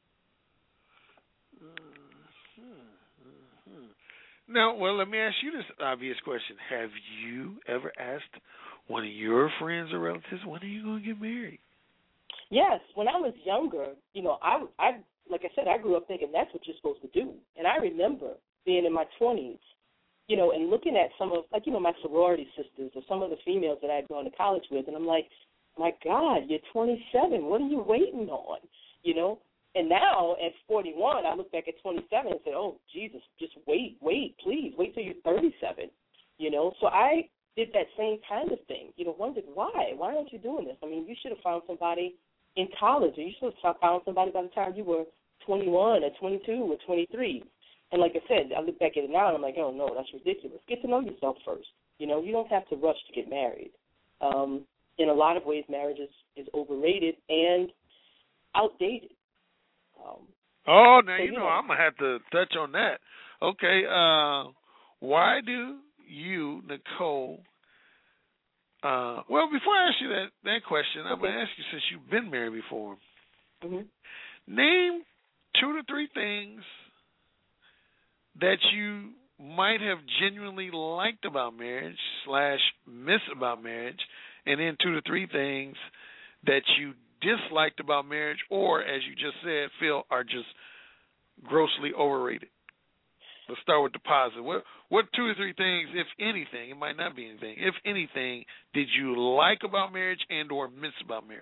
Now, well, let me ask you this obvious question. Have you ever asked one of your friends or relatives, when are you going to get married? Yes. When I was younger, you know, I, I, like I said, I grew up thinking that's what you're supposed to do. And I remember being in my twenties, you know, and looking at some of, like, you know, my sorority sisters or some of the females that I had gone to college with, and I'm like, my God, you're twenty-seven. What are you waiting on? You know? And now at forty-one, I look back at twenty-seven and say, oh, Jesus, just wait, wait, please, wait till you're thirty-seven, you know. So I did that same kind of thing, you know, wondered why. Why aren't you doing this? I mean, you should have found somebody in college, or you should have found somebody by the time you were twenty-one or twenty-two or twenty-three. And like I said, I look back at it now and I'm like, oh, no, that's ridiculous. Get to know yourself first. You know, you don't have to rush to get married. Um, in a lot of ways, marriage is, is overrated and outdated. Um, oh, now so, you you know, know I'm going to have to touch on that. Okay, uh, why do you, Nicole, uh, well, before I ask you that, that question, okay. I'm going to ask you, since you've been married before, mm-hmm. name two to three things that you might have genuinely liked about marriage slash miss about marriage, and then two to three things that you disliked about marriage, or, as you just said, feel are just grossly overrated. Let's start with the positive. What, what two or three things, if anything, it might not be anything, if anything, did you like about marriage and or miss about marriage?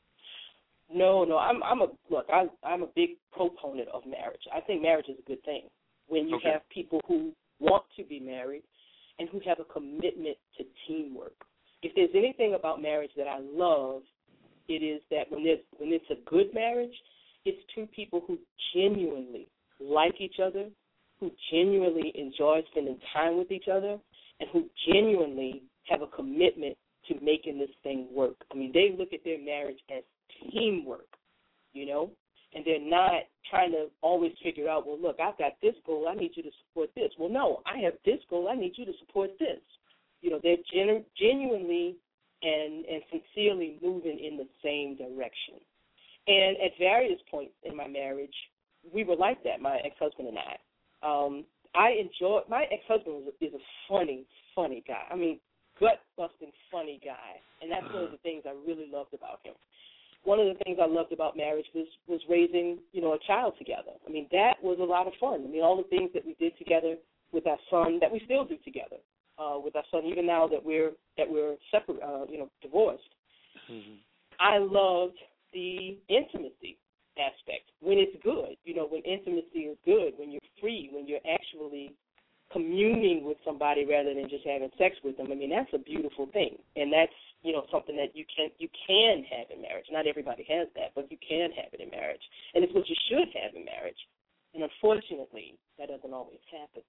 No, no, I'm, I'm a look. I, I'm a big proponent of marriage. I think marriage is a good thing when you okay. have people who want to be married and who have a commitment to teamwork. If there's anything about marriage that I love, it is that when there's when it's a good marriage, it's two people who genuinely like each other, who genuinely enjoy spending time with each other, and who genuinely have a commitment to making this thing work. I mean, they look at their marriage as teamwork, you know, and they're not trying to always figure out, well, look, I've got this goal, I need you to support this. Well, no, I have this goal, I need you to support this. You know, they're genu- genuinely and, and sincerely moving in the same direction. And at various points in my marriage, we were like that, my ex-husband and I. Um, I enjoy, my ex-husband was, is a funny, funny guy. I mean, gut-busting funny guy. And that's one of the things I really loved about him. One of the things I loved about marriage was, was raising, you know, a child together. I mean, that was a lot of fun. I mean, all the things that we did together with our son, that we still do together uh, with our son, even now that we're that we're separate, uh, you know, divorced. Mm-hmm. I loved the intimacy aspect when it's good. You know, when intimacy is good, when you're free, when you're actually communing with somebody rather than just having sex with them. I mean, that's a beautiful thing, and that's, you know, something that you can you can have in marriage. Not everybody has that, but you can have it in marriage, and it's what you should have in marriage. And unfortunately, that doesn't always happen.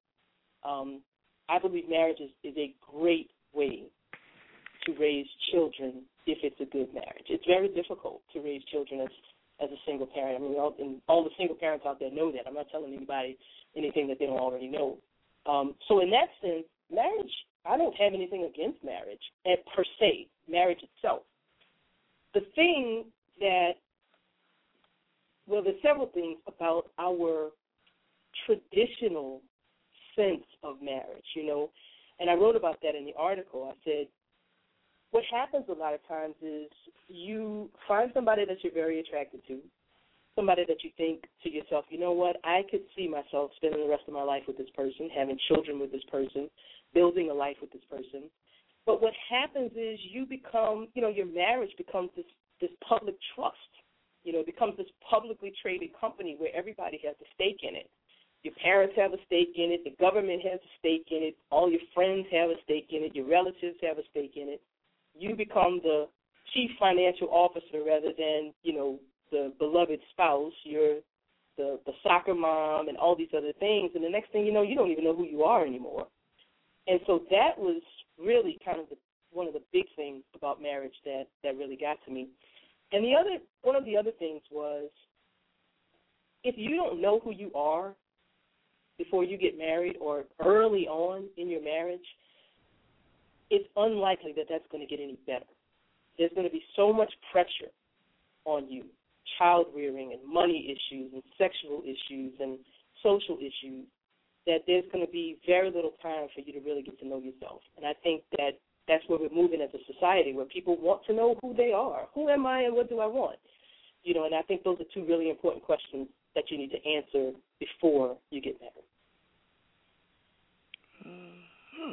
Um, I believe marriage is, is a great way to raise children if it's a good marriage. It's very difficult to raise children as as a single parent. I mean, all, and all the single parents out there know that. I'm not telling anybody anything that they don't already know. Um, so in that sense, marriage, I don't have anything against marriage per se, marriage itself. The thing that, well, there's several things about our traditional sense of marriage, you know, and I wrote about that in the article. I said, what happens a lot of times is you find somebody that you're very attracted to, somebody that you think to yourself, you know what, I could see myself spending the rest of my life with this person, having children with this person, building a life with this person. But what happens is you become, you know, your marriage becomes this, this public trust. You know, it becomes this publicly traded company where everybody has a stake in it. Your parents have a stake in it. The government has a stake in it. All your friends have a stake in it. Your relatives have a stake in it. You become the chief financial officer rather than, you know, the beloved spouse. You're the, the soccer mom and all these other things. And the next thing you know, you don't even know who you are anymore. And so that was really kind of the, one of the big things about marriage that, that really got to me. And the other, one of the other things was, if you don't know who you are before you get married or early on in your marriage, it's unlikely that that's going to get any better. There's going to be so much pressure on you, child rearing and money issues and sexual issues and social issues, that there's going to be very little time for you to really get to know yourself. And I think that that's where we're moving as a society, where people want to know who they are. Who am I and what do I want? You know, and I think those are two really important questions that you need to answer before you get married. Uh-huh.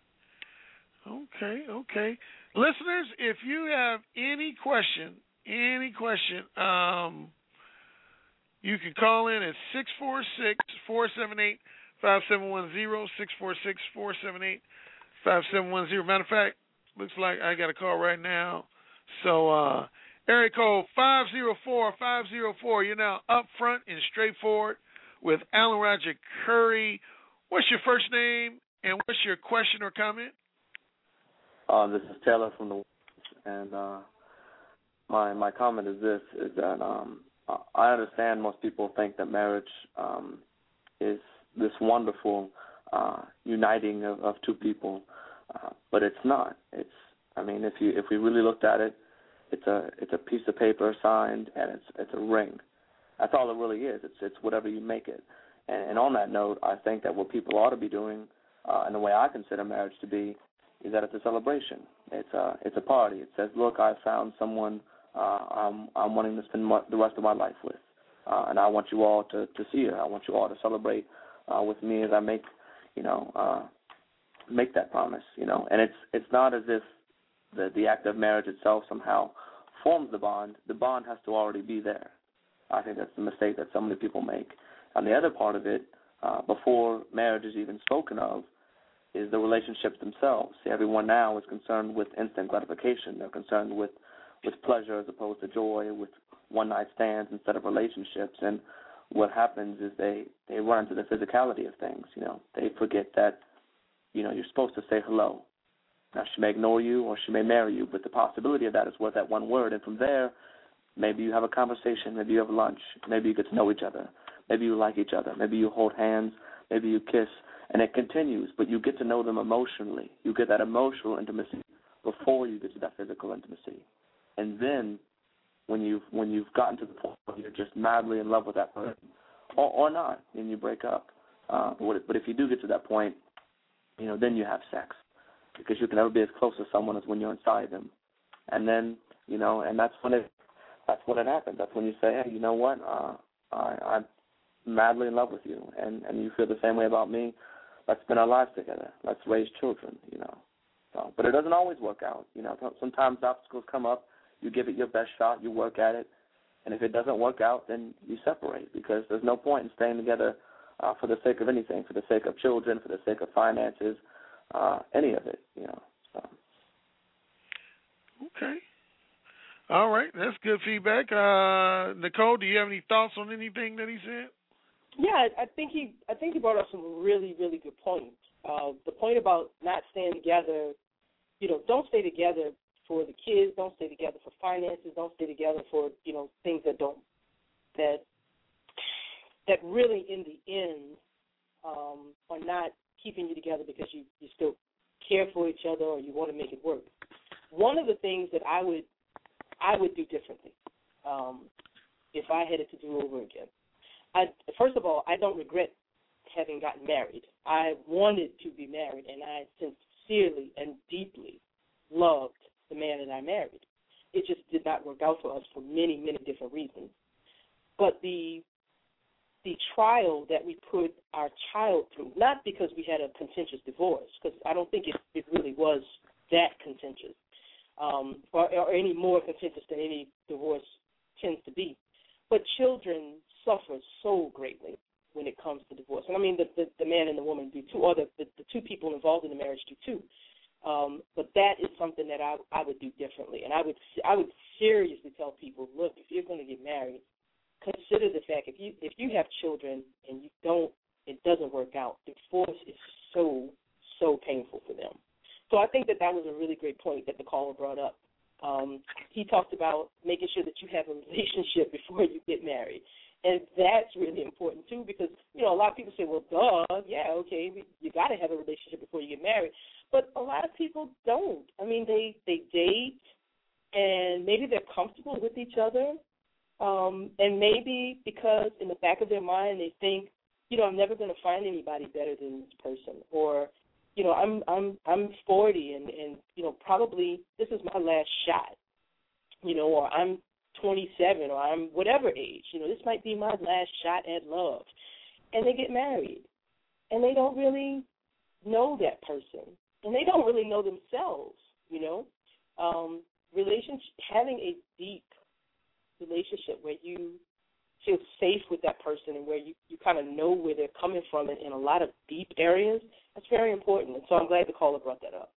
Okay, okay. Listeners, if you have any question, any question, um, you can call in at six four six, four seven eight, five seven one zero, six four six, four seven eight, five seven one zero. Matter of fact, looks like I got a call right now. So, uh, area code five zero four, five zero four. You're now up front and straightforward with Alan Roger Curry. What's your first name and what's your question or comment? Uh, this is Taylor from the and uh, my my comment is this: is that um, I understand most people think that marriage um, is this wonderful uh, uniting of, of two people, uh, but it's not. It's I mean, if you if we really looked at it, it's a it's a piece of paper signed and it's it's a ring. That's all it really is. It's it's whatever you make it. And, and on that note, I think that what people ought to be doing, uh, and the way I consider marriage to be, is that it's a celebration. It's a it's a party. It says, look, I found someone uh, I'm I'm wanting to spend my, the rest of my life with, uh, and I want you all to, to see her. I want you all to celebrate uh, with me as I make you know uh, make that promise. You know, and it's it's not as if the the act of marriage itself somehow forms the bond. The bond has to already be there. I think that's the mistake that so many people make. And the other part of it, uh, before marriage is even spoken of, is the relationships themselves. See, everyone now is concerned with instant gratification. They're concerned with, with pleasure as opposed to joy, with one-night stands instead of relationships. And what happens is they, they run into the physicality of things. You know, they forget that, you know, you're supposed to say hello. Now, she may ignore you or she may marry you, but the possibility of that is worth that one word. And from there, maybe you have a conversation, maybe you have lunch, maybe you get to know each other, maybe you like each other, maybe you hold hands, maybe you kiss, and it continues, but you get to know them emotionally. You get that emotional intimacy before you get to that physical intimacy. And then when you've, when you've gotten to the point where you're just madly in love with that person, or, or not, and you break up. Uh, but, but if you do get to that point, you know, then you have sex, because you can never be as close to someone as when you're inside them. And then, you know, and that's when it, that's when it happens. That's when you say, hey, you know what, uh, I, I'm madly in love with you, and, and you feel the same way about me. Let's spend our lives together. Let's raise children, you know. So, but it doesn't always work out. You know, sometimes obstacles come up. You give it your best shot. You work at it. And if it doesn't work out, then you separate, because there's no point in staying together uh, for the sake of anything, for the sake of children, for the sake of finances, uh, any of it, you know. So. Okay. All right. That's good feedback. Uh, Nicole, do you have any thoughts on anything that he said? Yeah, I think he I think he brought up some really, really good points. Uh, the point about not staying together, you know, don't stay together for the kids, don't stay together for finances, don't stay together for, you know, things that don't, that that really in the end um, are not keeping you together because you, you still care for each other or you want to make it work. One of the things that I would I would do differently um, if I had it to do over again. I, first of all, I don't regret having gotten married. I wanted to be married, and I sincerely and deeply loved the man that I married. It just did not work out for us for many, many different reasons. But the the trial that we put our child through, not because we had a contentious divorce, because I don't think it, it really was that contentious, um, or, or any more contentious than any divorce tends to be. But children suffer so greatly when it comes to divorce. And I mean, the, the, the man and the woman do too, or the, the, the two people involved in the marriage do too. Um, but that is something that I, I would do differently. And I would I would seriously tell people, look, if you're going to get married, consider the fact if you if you have children and you don't, it doesn't work out. Divorce is so, so painful for them. So I think that that was a really great point that the caller brought up. Um, he talked about making sure that you have a relationship before you get married. And that's really important, too, because, you know, a lot of people say, well, duh, yeah, okay, you got to have a relationship before you get married. But a lot of people don't. I mean, they, they date, and maybe they're comfortable with each other, um, and maybe because in the back of their mind they think, you know, I'm never going to find anybody better than this person, or, you know, I'm I'm I'm forty, and, and, you know, probably this is my last shot, you know, or I'm twenty-seven, or I'm whatever age, you know, this might be my last shot at love. And they get married, and they don't really know that person, and they don't really know themselves, you know. Um, relationship, having a deep relationship where you feel safe with that person and where you, you kind of know where they're coming from in, in a lot of deep areas, that's very important. And so I'm glad the caller brought that up.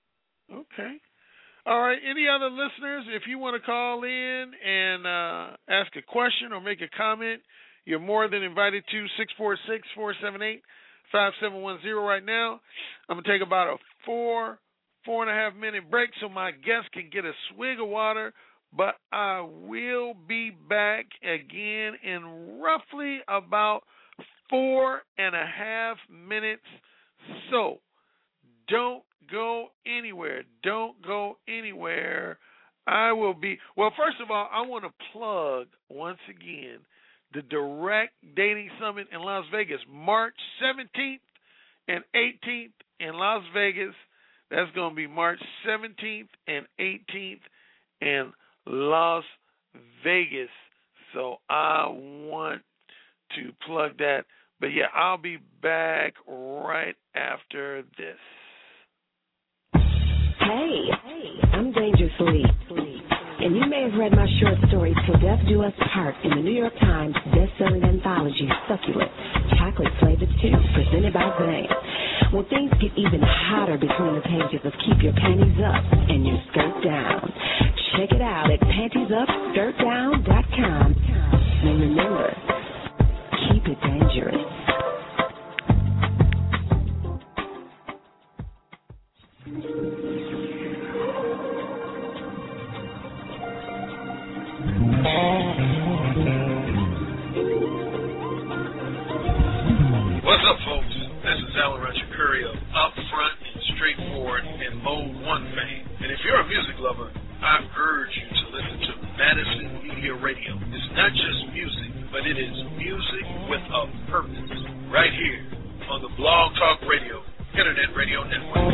Okay. All right, any other listeners, if you want to call in and uh, ask a question or make a comment, you're more than invited to six four six, four seven eight, five seven one zero right now. I'm going to take about a four, four and a half minute break so my guests can get a swig of water, but I will be back again in roughly about four and a half minutes. So don't go anywhere. Don't go anywhere. I will be, well, first of all, I want to plug once again the Direct Dating Summit in Las Vegas, March seventeenth and eighteenth in Las Vegas. That's going to be March seventeenth and eighteenth in Las Vegas. So I want to plug that. But yeah, I'll be back right after this. Hey, hey, I'm Dangerously, and you may have read my short story, Till Death Do Us Part, in the New York Times best-selling anthology, Succulent, Chocolate Flavored Too, presented by Bang. Well, things get even hotter between the pages of Keep Your Panties Up and Your Skirt Down. Check it out at panties up skirt down dot com. And remember, keep it dangerous. What's up, folks? This is Alan Roger Curry of Upfront and Straightforward and Mode one fame. And if you're a music lover, I urge you to listen to Madison Media Radio. It's not just music, but it is music with a purpose. Right here on the Blog Talk Radio, Internet Radio Network.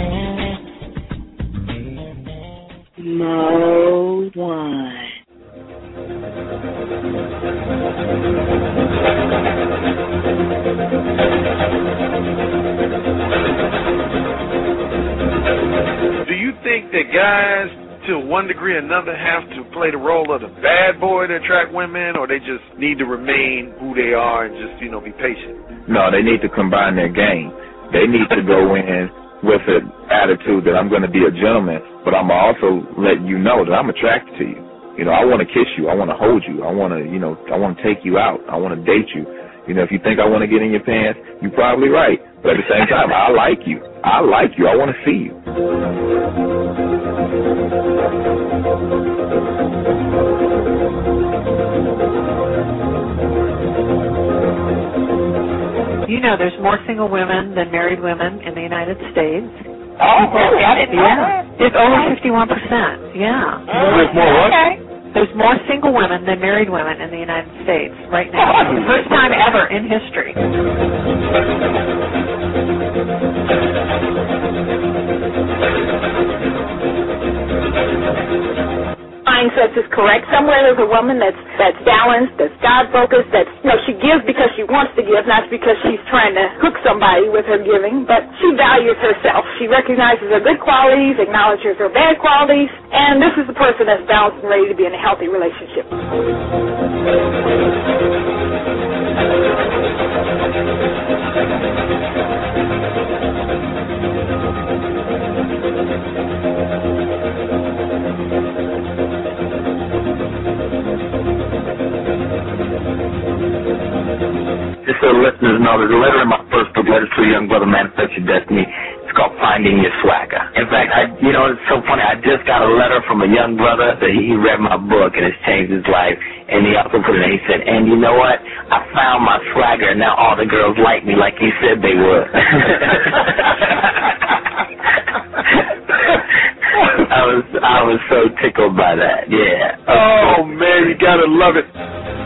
Mode one. Do you think that guys, to one degree or another, have to play the role of the bad boy to attract women, or they just need to remain who they are and just, you know, be patient? No, they need to combine their game. They need to go in with an attitude that I'm going to be a gentleman, but I'm also letting you know that I'm attracted to you. You know, I want to kiss you. I want to hold you. I want to, you know, I want to take you out. I want to date you. You know, if you think I want to get in your pants, you're probably right. But at the same time, I like you. I like you. I want to see you. You know, there's more single women than married women in the United States. Oh, really? I didn't know yeah. that. It's over fifty-one percent. Yeah. There's more what? Okay. There's more single women than married women in the United States right now. It's the first time ever in history. Mindsets is correct. Somewhere there's a woman that's that's balanced, that's God focused, that's you know she gives because she wants to give, not because she's trying to hook somebody with her giving. But she values herself. She recognizes her good qualities, acknowledges her bad qualities, and this is the person that's balanced and ready to be in a healthy relationship. Just so listeners know, there's a letter in my first book, Letters to a Young Brother, Manifest Your Destiny. It's called Finding Your Swagger. In fact, I, you know, it's so funny. I just got a letter from a young brother that he read my book and it's changed his life. And he also put it in, he said, and you know what? I found my swagger and now all the girls like me like you said they would. I was I was so tickled by that, yeah. Oh, man, you got to love it.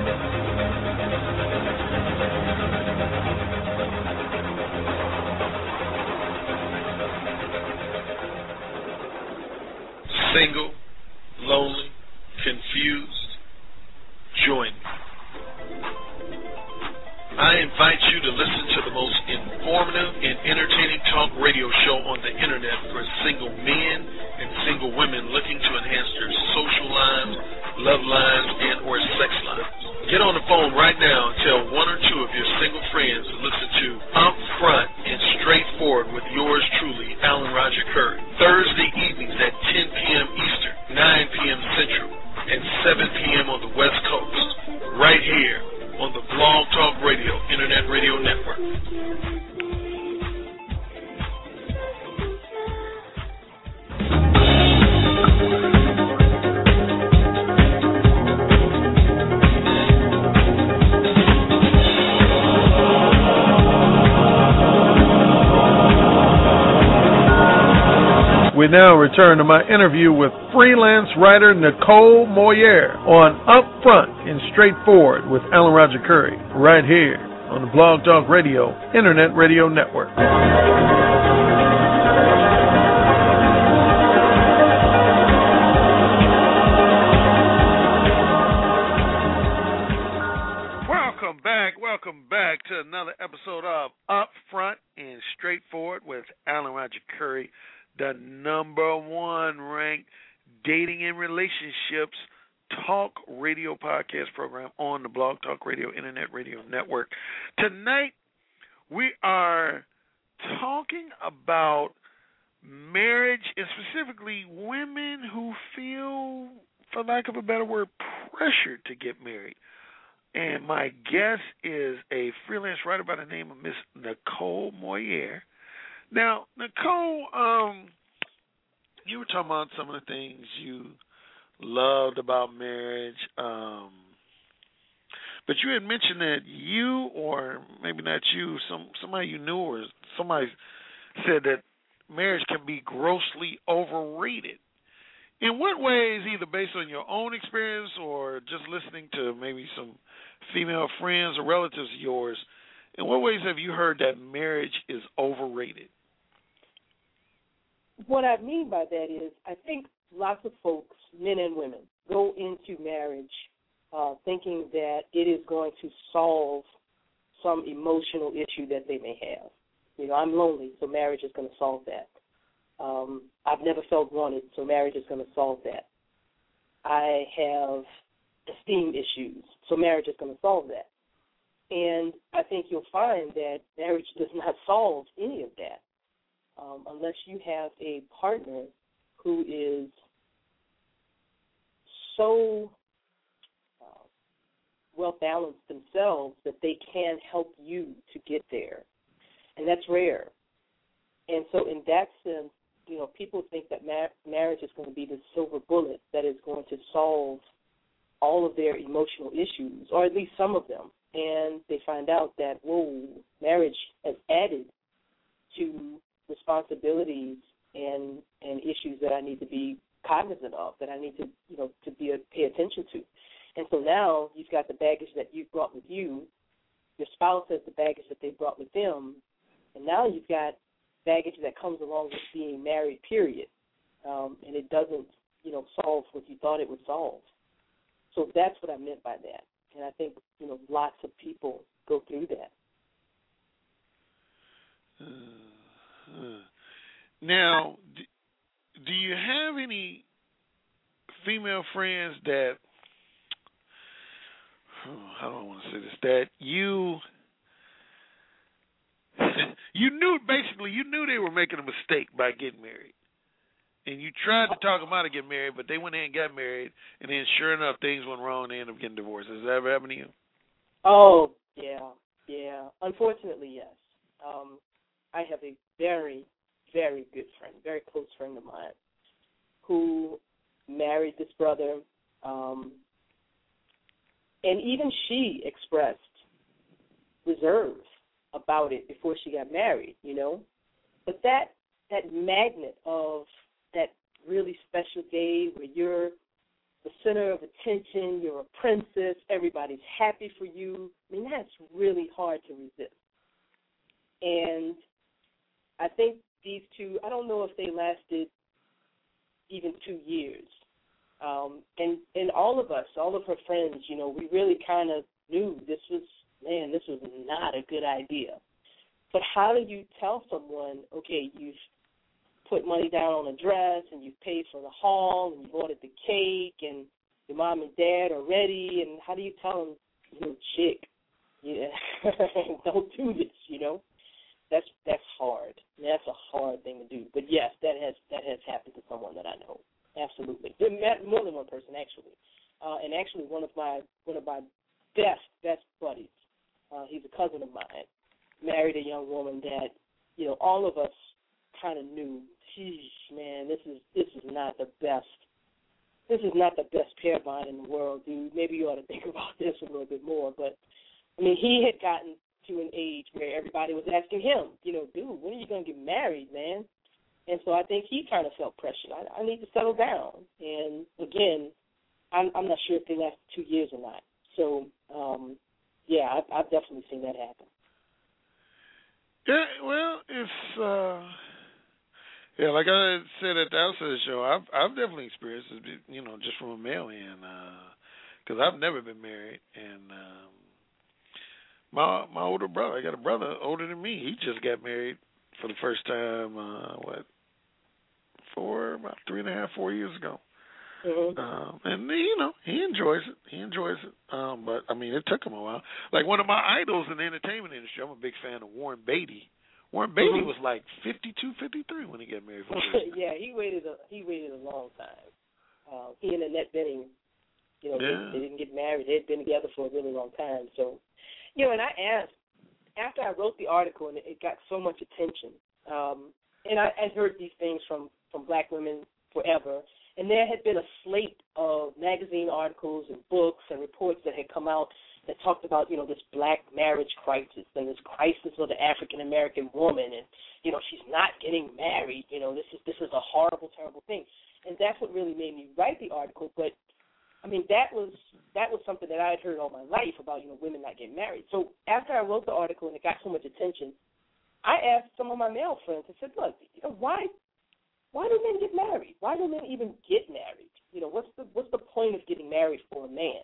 Single, lonely, confused, join me. I invite you to listen to the most informative and entertaining talk radio show on the internet for single men and single women looking to enhance their social lives, love lives, and or sex lives. Get on the phone right now and tell one or two of your single friends to listen to Up Front and Straightforward with yours truly, Alan Roger Curry. Thursday evenings at ten p.m. Eastern, nine p.m. Central, and seven p.m. on the West Coast. Right here on the Blog Talk Radio Internet Radio Network. We now return to my interview with freelance writer Nicole Moyer on Up Front and Straightforward with Alan Roger Curry, right here on the Blog Talk Radio Internet Radio Network. Welcome back, welcome back to another episode of Up Front and Straightforward with Alan Roger Curry, the number one ranked dating and relationships talk radio podcast program on the Blog Talk Radio Internet Radio Network. Tonight, we are talking about marriage and specifically women who feel, for lack of a better word, pressured to get married. And my guest is a freelance writer by the name of Miss Nicole Moyer. Now, Nicole, um, you were talking about some of the things you loved about marriage, um, but you had mentioned that you, or maybe not you, some somebody you knew, or somebody said that marriage can be grossly overrated. In what ways, either based on your own experience or just listening to maybe some female friends or relatives of yours, in what ways have you heard that marriage is overrated? What I mean by that is I think lots of folks, men and women, go into marriage uh, thinking that it is going to solve some emotional issue that they may have. You know, I'm lonely, so marriage is going to solve that. Um, I've never felt wanted, so marriage is going to solve that. I have esteem issues, so marriage is going to solve that. And I think you'll find that marriage does not solve any of that. Um, unless you have a partner who is so uh, well-balanced themselves that they can help you to get there. And that's rare. And so in that sense, you know, people think that mar- marriage is going to be the silver bullet that is going to solve all of their emotional issues, or at least some of them. And they find out that, whoa, marriage has added to responsibilities and and issues that I need to be cognizant of, that I need to, you know, to be a, pay attention to. And so now you've got the baggage that you brought with you. Your spouse has the baggage that they brought with them, and now you've got baggage that comes along with being married, period. Um, and it doesn't, you know, solve what you thought it would solve. So that's what I meant by that. And I think, you know, lots of people go through that. Uh, uh. Now, do, do you have any female friends that, oh, how do I want to say this, that you you knew, basically, you knew they were making a mistake by getting married, and you tried to talk them out of getting married, but they went in and got married, and then sure enough, things went wrong, and they ended up getting divorced. Has that ever happened to you? Oh, yeah, yeah. Unfortunately, yes. Um, I have a very, very good friend, very close friend of mine, who married this brother, um, and even she expressed reserve about it before she got married, you know. But that that magnet of that really special day where you're the center of attention, you're a princess, everybody's happy for you, I mean, that's really hard to resist. And I think these two, I don't know if they lasted even two years. Um, and, and all of us, all of her friends, you know, we really kind of knew this was, man, this was not a good idea. But how do you tell someone, okay, you've put money down on a dress and you've paid for the hall and you've ordered the cake and your mom and dad are ready, and how do you tell them, you know, chick, yeah, don't do this, you know? That's that's hard. That's a hard thing to do. But yes, that has that has happened to someone that I know. Absolutely, more than one person actually, uh, and actually one of my one of my best best buddies. Uh, he's a cousin of mine. Married a young woman that, you know, all of us kind of knew. Geez, man, this is this is not the best. This is not the best pair bond in the world, dude. Maybe you ought to think about this a little bit more. But I mean, he had gotten to an age where everybody was asking him, you know, dude, when are you going to get married, man? And so I think he kind of felt pressure. I, I need to settle down. And, again, I'm, I'm not sure if they lasted two years or not. So, um, yeah, I've, I've definitely seen that happen. Yeah, well, it's, uh, yeah, like I said at the outset of the show, I've, I've definitely experienced it, you know, just from a male end, because uh, I've never been married. And, um, My my older brother, I got a brother older than me. He just got married for the first time, uh, what, four, about three and a half, four years ago. Mm-hmm. Um, and, you know, he enjoys it. He enjoys it. Um, but, I mean, it took him a while. Like, one of my idols in the entertainment industry, I'm a big fan of Warren Beatty. Warren Beatty mm-hmm. was like fifty-two, fifty-three when he got married for the first time. Yeah, he waited a, he waited a long time. Uh, he and Annette Bening, you know, yeah. they, they didn't get married. They had been together for a really long time. So, you know, and I asked, after I wrote the article and it got so much attention, um, and I had heard these things from, from black women forever, and there had been a slate of magazine articles and books and reports that had come out that talked about, you know, this black marriage crisis and this crisis of the African-American woman, and, you know, she's not getting married, you know, this is this is a horrible, terrible thing. And that's what really made me write the article, but I mean, that was that was something that I had heard all my life about, you know, women not getting married. So after I wrote the article and it got so much attention, I asked some of my male friends, I said, look, you know, why why do men get married? Why do men even get married? You know, what's the what's the point of getting married for a man?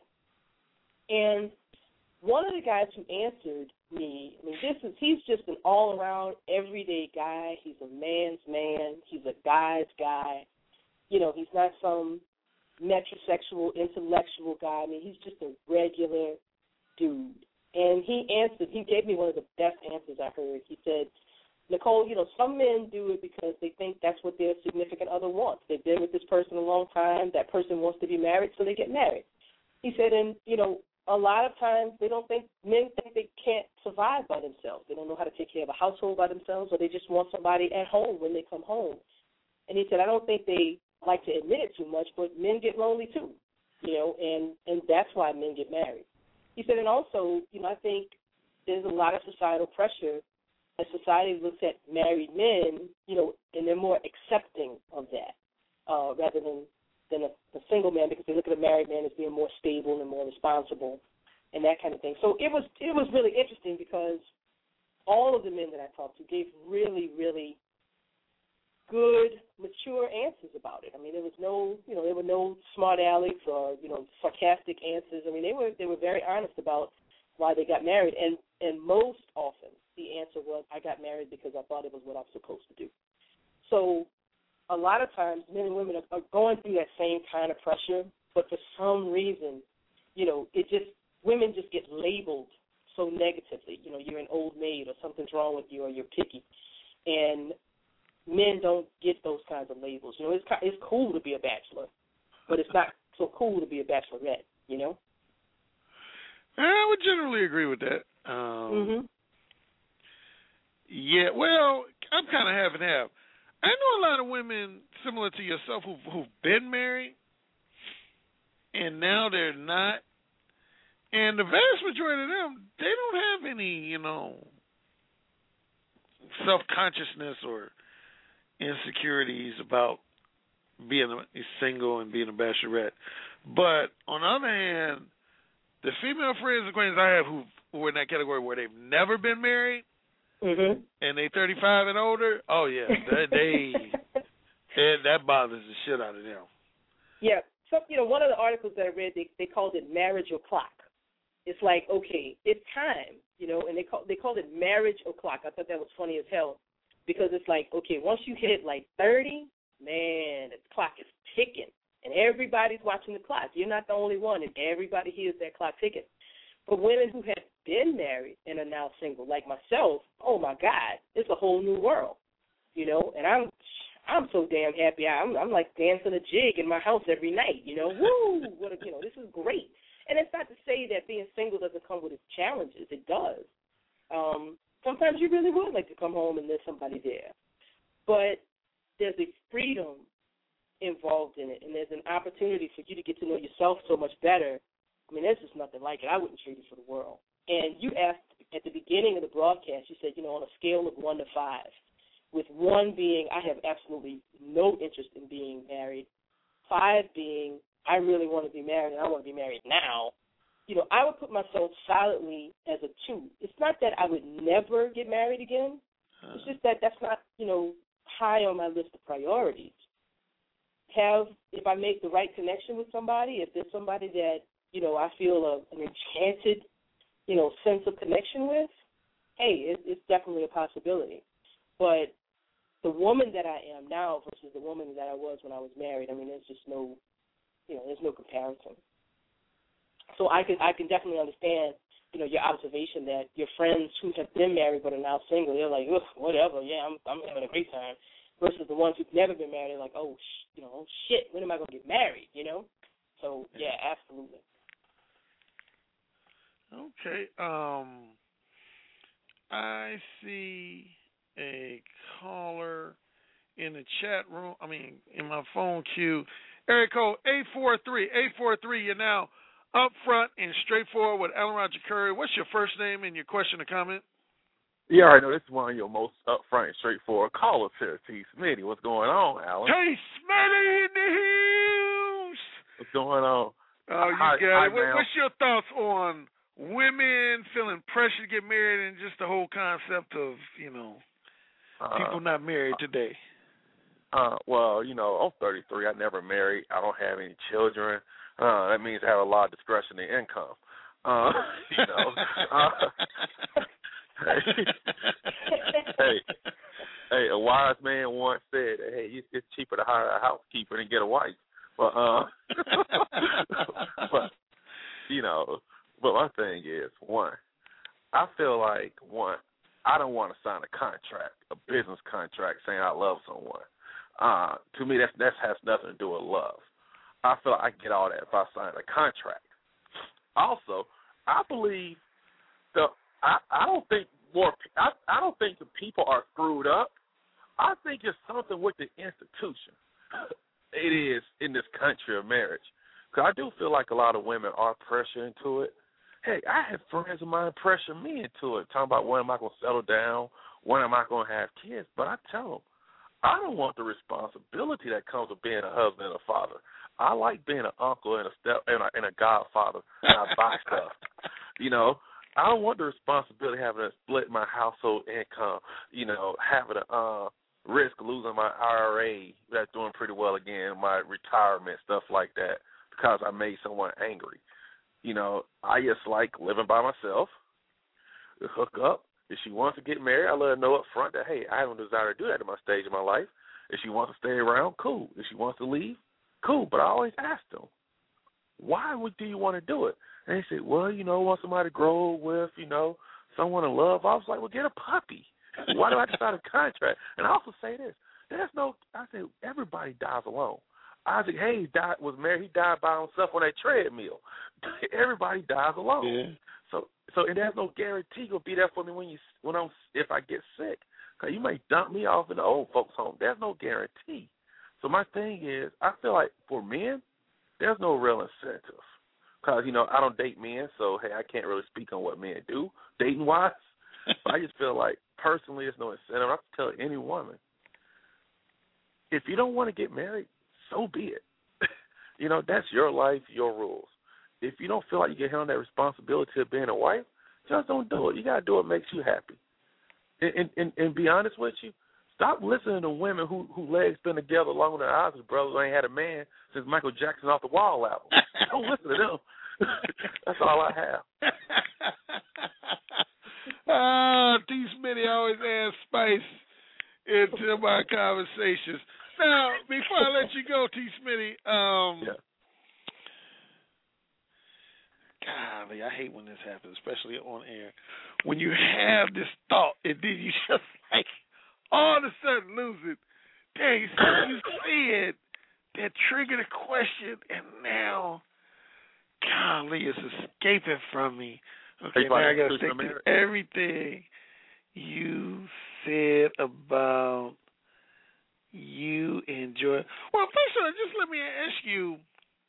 And one of the guys who answered me, I mean, this is he's just an all-around, everyday guy. He's a man's man. He's a guy's guy. You know, he's not some metrosexual, intellectual guy. I mean, he's just a regular dude. And he answered, he gave me one of the best answers I heard. He said, Nicole, you know, some men do it because they think that's what their significant other wants. They've been with this person a long time. That person wants to be married, so they get married. He said, and, you know, a lot of times they don't think, men think they can't survive by themselves. They don't know how to take care of a household by themselves, or they just want somebody at home when they come home. And he said, I don't think they like to admit it too much, but men get lonely too, you know, and, and that's why men get married. He said, and also, you know, I think there's a lot of societal pressure as society looks at married men, you know, and they're more accepting of that. uh, rather than than a, a single man, because they look at a married man as being more stable and more responsible and that kind of thing. So it was it was really interesting because all of the men that I talked to gave really, really good, mature answers about it. I mean, there was no, you know, there were no smart alecks or, you know, sarcastic answers. I mean, they were they were very honest about why they got married, and and most often the answer was, I got married because I thought it was what I was supposed to do. So a lot of times men and women are, are going through that same kind of pressure, but for some reason, you know, it just, women just get labeled so negatively. You know, you're an old maid or something's wrong with you or you're picky. And men don't get those kinds of labels. You know, it's it's cool to be a bachelor, but it's not so cool to be a bachelorette, you know? I would generally agree with that. Um, mm-hmm. Yeah, well, I'm kind of half and half. I know a lot of women similar to yourself who've, who've been married, and now they're not. And the vast majority of them, they don't have any, you know, self-consciousness or insecurities about being a, single and being a bachelorette. But on the other hand, the female friends and acquaintances I have who, who are in that category where they've never been married, mm-hmm. and they thirty-five and older, oh yeah, they, they, they that bothers the shit out of them. Yeah, so you know, one of the articles that I read, they they called it marriage o'clock. It's like, okay, it's time, you know, and they call they called it marriage o'clock. I thought that was funny as hell, because it's like, okay, once you hit like thirty, man, the clock is ticking, and everybody's watching the clock. You're not the only one, and everybody hears that clock ticking. But women who have been married and are now single, like myself, oh my God, it's a whole new world, you know. And I'm, I'm so damn happy. I'm, I'm like dancing a jig in my house every night, you know. Woo, what a, you know, this is great. And it's not to say that being single doesn't come with its challenges. It does. Um, sometimes you really would like to come home and there's somebody there, but there's a freedom involved in it, and there's an opportunity for you to get to know yourself so much better. I mean, there's just nothing like it. I wouldn't trade it for the world. And you asked at the beginning of the broadcast, you said, you know, on a scale of one to five, with one being I have absolutely no interest in being married, five being I really want to be married and I want to be married now, you know, I would put myself solidly as a two. It's not that I would never get married again. It's just that that's not, you know, high on my list of priorities. Have, if I make the right connection with somebody, if there's somebody that, you know, I feel a, an enchanted, you know, sense of connection with, hey, it, it's definitely a possibility. But the woman that I am now versus the woman that I was when I was married, I mean, there's just no, you know, there's no comparison. So I can I can definitely understand, you know, your observation that your friends who have been married but are now single, they're like, ugh, whatever, yeah, I'm I'm having a great time, versus the ones who've never been married, they're like, oh, sh- you know, oh, shit, when am I going to get married, you know? So, yeah, absolutely. Okay. Um, I see a caller in the chat room, I mean, in my phone queue. Area code eight four three, eight four three. You're now up front and straightforward with Alan Roger Curry. What's your first name and your question or comment? Yeah, I know this is one of your most upfront and straightforward callers here, T. Smitty. What's going on, Alan? Hey, Smitty in the hills. What's going on? Oh, you hi, got hi, it. What, what's your thoughts on women feeling pressure to get married and just the whole concept of, you know, uh, people not married today? Uh, well, you know, I'm thirty-three. I never married. I don't have any children. Uh, that means I have a lot of discretionary income. Uh, you know. uh, hey, hey, hey, a wise man once said, "Hey, it's cheaper to hire a housekeeper than get a wife." But, uh, but you know, but my thing is, one, I feel like one, I don't want to sign a contract, a business contract, saying I love someone. Uh, to me, that that has nothing to do with love. I feel like I get all that if I sign a contract. Also, I believe the I, I don't think more. I, I don't think the people are screwed up. I think it's something with the institution. It is in this country of marriage, because I do feel like a lot of women are pressured into it. Hey, I have friends of mine pressure me into it, talking about when am I going to settle down, when am I going to have kids. But I tell them, I don't want the responsibility that comes with being a husband and a father. I like being an uncle and a step and a, and a godfather, and I buy stuff. You know, I don't want the responsibility of having to split my household income. You know, having to uh, risk losing my I R A that's doing pretty well again, my retirement, stuff like that, because I made someone angry. You know, I just like living by myself, hook up. If she wants to get married, I let her know up front that, hey, I have no desire to do that at my stage of my life. If she wants to stay around, cool. If she wants to leave, cool. But I always ask them, why would do you want to do it? And they said, well, you know, want somebody to grow with, you know, someone to love. I was like, well, get a puppy. Why do I decide a contract? And I also say this. There's no, I say, everybody dies alone. Isaac Hayes died, was married. He died by himself on that treadmill. Everybody dies alone. Yeah. So, so and there's no guarantee you'll be there for me when you, when I'm, if I get sick. Cause you may dump me off in the old folks' home. There's no guarantee. So my thing is, I feel like for men, there's no real incentive. Cause you know I don't date men, so hey, I can't really speak on what men do dating wise. But I just feel like personally, there's no incentive. I have to tell any woman, if you don't want to get married, so be it. You know, that's your life, your rules. If you don't feel like you can handle that responsibility of being a wife, just don't do it. You got to do what makes you happy. And, and, and, and be honest with you, stop listening to women who who legs been together longer than Ozzy brothers ain't had a man since Michael Jackson Off the Wall album. Don't listen to them. That's all I have. Ah, uh, T. Smitty always adds spice into my conversations. Now, before I let you go, T. Smitty, um, yeah. golly, I hate when this happens, especially on air. When you have this thought and then you just like all of a sudden lose it. Dang, so you said that triggered a question, and now, golly, it's escaping from me. Okay, now I got to think through everything you said about you enjoy. Well, first of all, just let me ask you.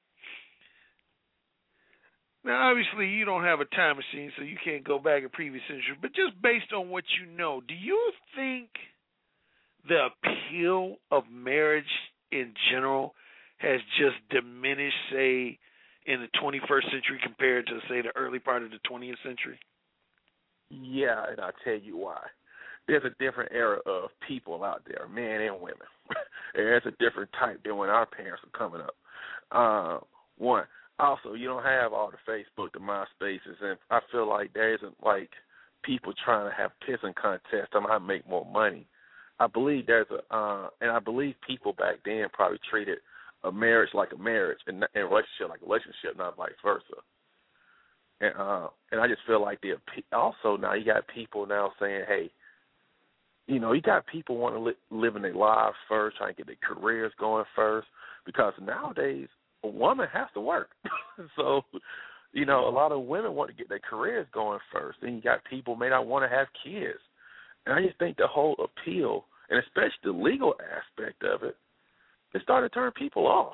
Now, obviously, you don't have a time machine, so you can't go back in previous century. But just based on what you know, do you think the appeal of marriage in general has just diminished, say, in the twenty-first century compared to, say, the early part of the twentieth century? Yeah, and I'll tell you why. There's a different era of people out there, men and women. There's a different type than when our parents were coming up. Uh, one, also, you don't have all the Facebook, the MySpaces, and I feel like there isn't, like, people trying to have pissing contests on how to make more money. I believe there's a, uh, and I believe people back then probably treated a marriage like a marriage and, and a relationship like a relationship, not vice versa. And uh, and I just feel like the also now you got people now saying, hey, you know, you got people want to li- live in their lives first, trying to get their careers going first, because nowadays a woman has to work. So, you know, a lot of women want to get their careers going first. Then you got people may not want to have kids. And I just think the whole appeal, and especially the legal aspect of it, it started to turn people off.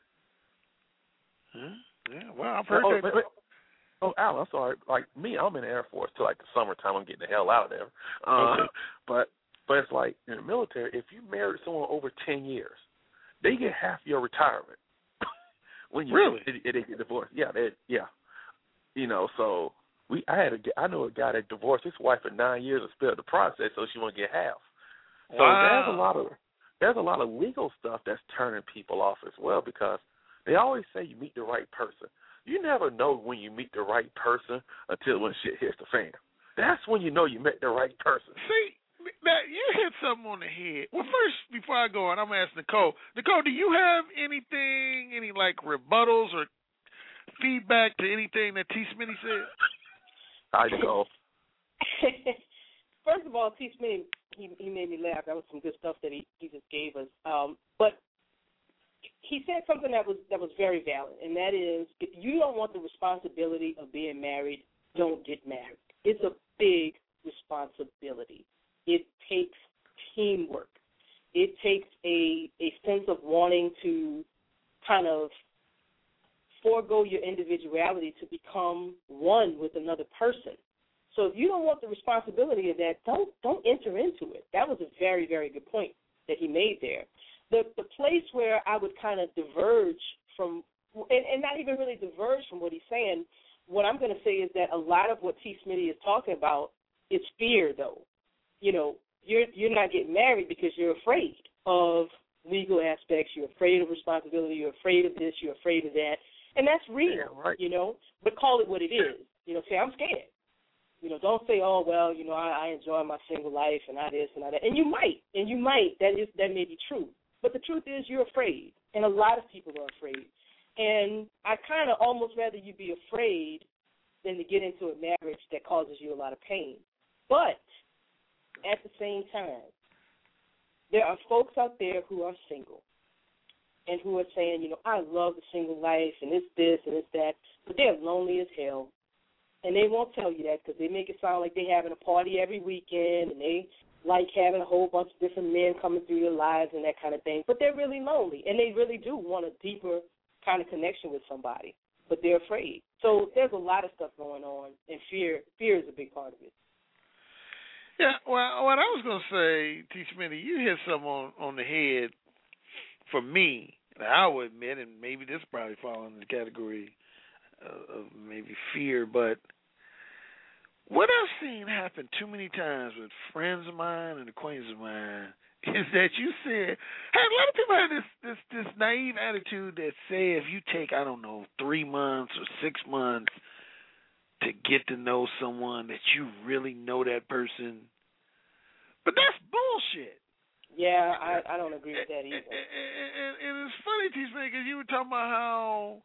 Huh? Yeah, well, I've heard oh, that. Wait, wait. Oh, Al, I'm sorry. Like me, I'm in the Air Force till like the summertime. I'm getting the hell out of there. Uh, okay. But but it's like in the military, if you married someone over ten years, they get half your retirement. When you really? It, it, it get divorced. Yeah, they, yeah. You know, so we. I had a. I know a guy that divorced his wife for nine years and spared the process, so she want to get half. So wow. there's a lot of there's a lot of legal stuff that's turning people off as well, because they always say you meet the right person. You never know when you meet the right person until when shit hits the fan. That's when you know you met the right person. See, now you hit something on the head. Well, first, before I go on, I'm asking Nicole. Nicole, do you have anything, any like rebuttals or feedback to anything that T. Smitty said? Hi, Nicole. First of all, T. Smitty, he, he made me laugh. That was some good stuff that he, he just gave us. Um, but he said something that was that was very valid, and that is, if you don't want the responsibility of being married, don't get married. It's a big responsibility. It takes teamwork. It takes a a sense of wanting to kind of forego your individuality to become one with another person. So if you don't want the responsibility of that, don't don't enter into it. That was a very, very good point that he made there. The the place where I would kind of diverge from, and, and not even really diverge from what he's saying, what I'm going to say is that a lot of what T. Smitty is talking about is fear, though. You know, you're you're not getting married because you're afraid of legal aspects. You're afraid of responsibility. You're afraid of this. You're afraid of that. And that's real, yeah, right. you know, but call it what it is. You know, say, I'm scared. You know, don't say, oh, well, you know, I, I enjoy my single life and I this and I that. And you might, and you might. That is, that may be true. But the truth is you're afraid, and a lot of people are afraid. And I kind of almost rather you be afraid than to get into a marriage that causes you a lot of pain. But at the same time, there are folks out there who are single and who are saying, you know, I love the single life and it's this and it's that, but they're lonely as hell. And they won't tell you that because they make it sound like they're having a party every weekend and they like having a whole bunch of different men coming through their lives and that kind of thing. But they're really lonely, and they really do want a deeper kind of connection with somebody, but they're afraid. So there's a lot of stuff going on, and fear fear is a big part of it. Yeah, well, what I was going to say, T. Smitty, you hit something on, on the head for me. I will admit, and maybe this probably falls in the category of, of maybe fear, but what I've seen happen too many times with friends of mine and acquaintances of mine is that you said, hey, a lot of people have this, this, this naive attitude that say if you take, I don't know, three months or six months to get to know someone that you really know that person. But that's bullshit. Yeah, I, I don't agree with that either. And, and, and it's funny, T-Smitty, because you were talking about how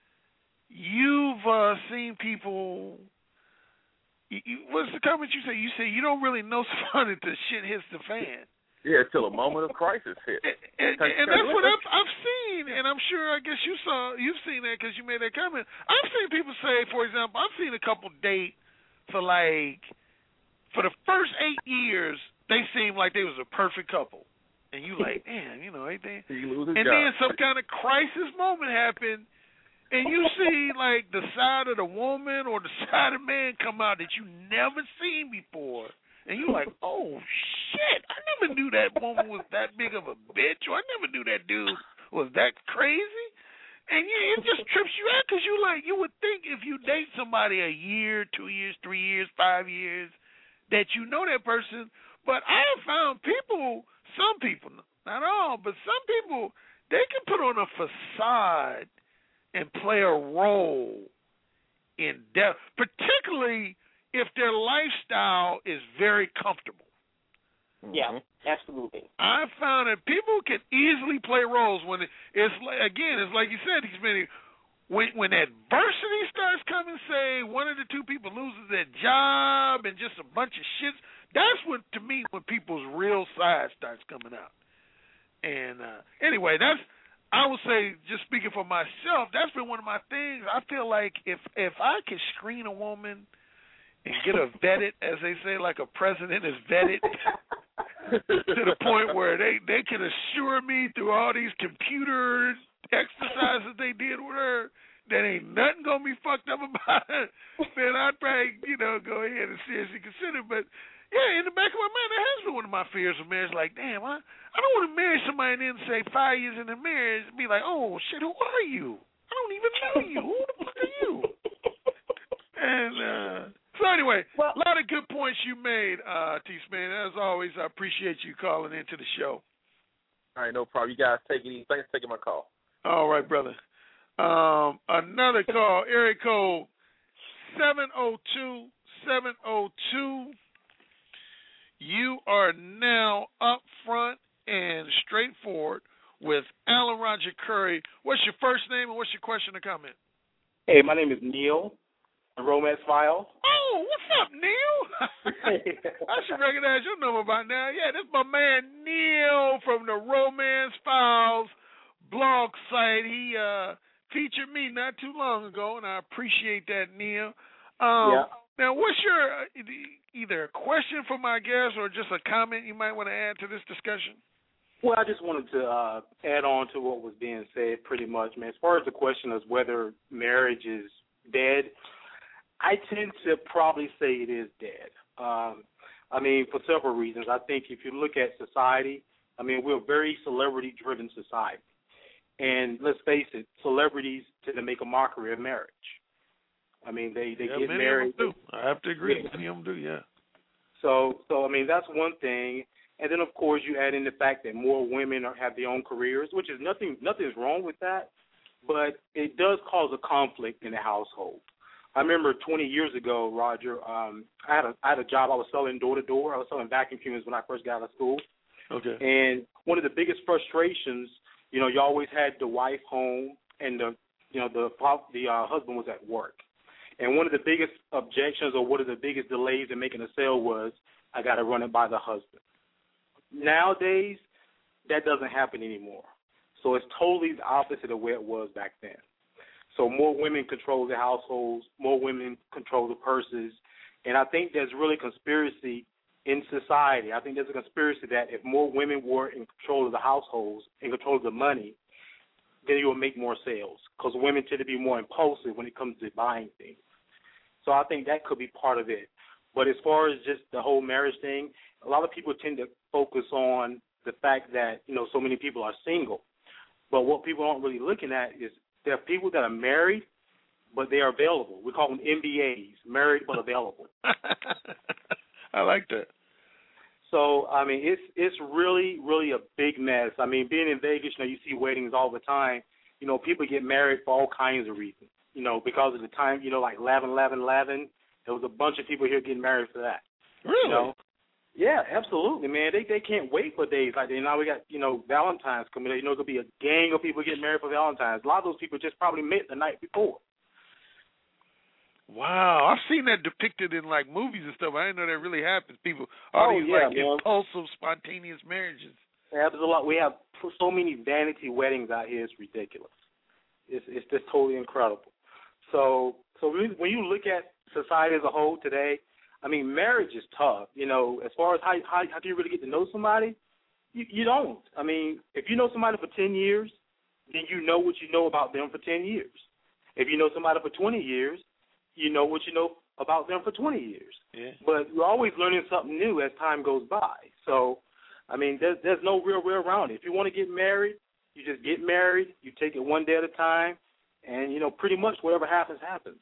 you've uh, seen people. You, you, what's the comment you say? You say you don't really know someone until shit hits the fan. Yeah, till a moment of crisis hits. And, and, and that's what I've, I've seen, and I'm sure, I guess you saw, you've seen that because you made that comment. I've seen people say, for example, I've seen a couple date for like, for the first eight years, they seemed like they was a perfect couple. And you like, damn, you know, ain't they? You lose and job. Then some kind of crisis moment happened, and you see like the side of the woman or the side of the man come out that you never seen before. And you're like, oh, shit, I never knew that woman was that big of a bitch, or I never knew that dude was that crazy. And you, it just trips you out because you like, you would think if you date somebody a year, two years, three years, five years, that you know that person. But I have found people, some people, not all, but some people, they can put on a facade and play a role in depth, particularly if their lifestyle is very comfortable. Yeah, absolutely. I found that people can easily play roles when it, it's like, again, it's like you said, when when adversity starts coming, say one of the two people loses their job and just a bunch of shit. That's what, to me, when people's real side starts coming out. And uh, anyway, that's, I would say, just speaking for myself, that's been one of my things. I feel like if if I could screen a woman and get her vetted, as they say, like a president is vetted, to the point where they, they can assure me through all these computer exercises they did with her that ain't nothing going to be fucked up about it, then I'd probably, you know, go ahead and seriously consider. But, yeah, in the back of my mind, that has been one of my fears of marriage. Like, damn, I, I don't want to marry somebody and then say five years in the marriage and be like, oh, shit, who are you? I don't even know you. Who the fuck are you? And, uh... So anyway, well, a lot of good points you made, uh, T-Smitty. As always, I appreciate you calling into the show. All right, no problem. You guys take it easy. Thanks for taking my call. All right, brother. Um, another call, area code seven oh two, seven oh two. You are now up front and straightforward with Alan Roger Curry. What's your first name and what's your question or comment? Hey, my name is Neil. Romance Files. Oh, what's up, Neil? I should recognize your number by now. Yeah, this is my man Neil from the Romance Files blog site. He uh, featured me not too long ago, and I appreciate that, Neil. Um, yeah. Now, what's your uh, either a question for my guest or just a comment you might want to add to this discussion? Well, I just wanted to uh, add on to what was being said pretty much, man. As far as the question of whether marriage is dead, I tend to probably say it is dead. Um, I mean, for several reasons. I think if you look at society, I mean, we're a very celebrity-driven society. And let's face it, celebrities tend to make a mockery of marriage. I mean, they, they yeah, get many married. Of them do. I have to agree. Yeah. Many of them do, yeah. So, so I mean, that's one thing. And then, of course, you add in the fact that more women are, have their own careers, which is nothing. Nothing's wrong with that, but it does cause a conflict in the household. I remember twenty years ago, Roger, um, I had a I had a job. I was selling door to door. I was selling vacuum cleaners when I first got out of school. Okay. And one of the biggest frustrations, you know, you always had the wife home and the, you know, the the uh, husband was at work. And one of the biggest objections or one of the biggest delays in making a sale was, I got to run it by the husband. Nowadays, that doesn't happen anymore. So it's totally the opposite of where it was back then. So more women control the households, more women control the purses, and I think there's really conspiracy in society. I think there's a conspiracy that if more women were in control of the households, in control of the money, then you will make more sales because women tend to be more impulsive when it comes to buying things. So I think that could be part of it. But as far as just the whole marriage thing, a lot of people tend to focus on the fact that, you know, so many people are single. But what people aren't really looking at is there are people that are married, but they are available. We call them M B As, married but available. I like that. So, I mean, it's it's really, really a big mess. I mean, being in Vegas, you know, you see weddings all the time. You know, people get married for all kinds of reasons. You know, because of the time, you know, like eleven eleven eleven, there was a bunch of people here getting married for that. Really? You know? Yeah, absolutely, man. They they can't wait for days like that. Now we got, you know, Valentine's coming. You know, there'll be a gang of people getting married for Valentine's. A lot of those people just probably met the night before. Wow, I've seen that depicted in like movies and stuff. I didn't know that really happens. People, all oh, these yeah, like man. impulsive, spontaneous marriages. Yeah, there's a lot. We have so many vanity weddings out here. It's ridiculous. It's it's just totally incredible. So so when you look at society as a whole today, I mean, marriage is tough. You know, as far as how how, how do you really get to know somebody, you, you don't. I mean, if you know somebody for ten years, then you know what you know about them for ten years. If you know somebody for twenty years, you know what you know about them for twenty years. Yeah. But you're always learning something new as time goes by. So, I mean, there's, there's no real way around it. If you want to get married, you just get married. You take it one day at a time. And, you know, pretty much whatever happens, happens.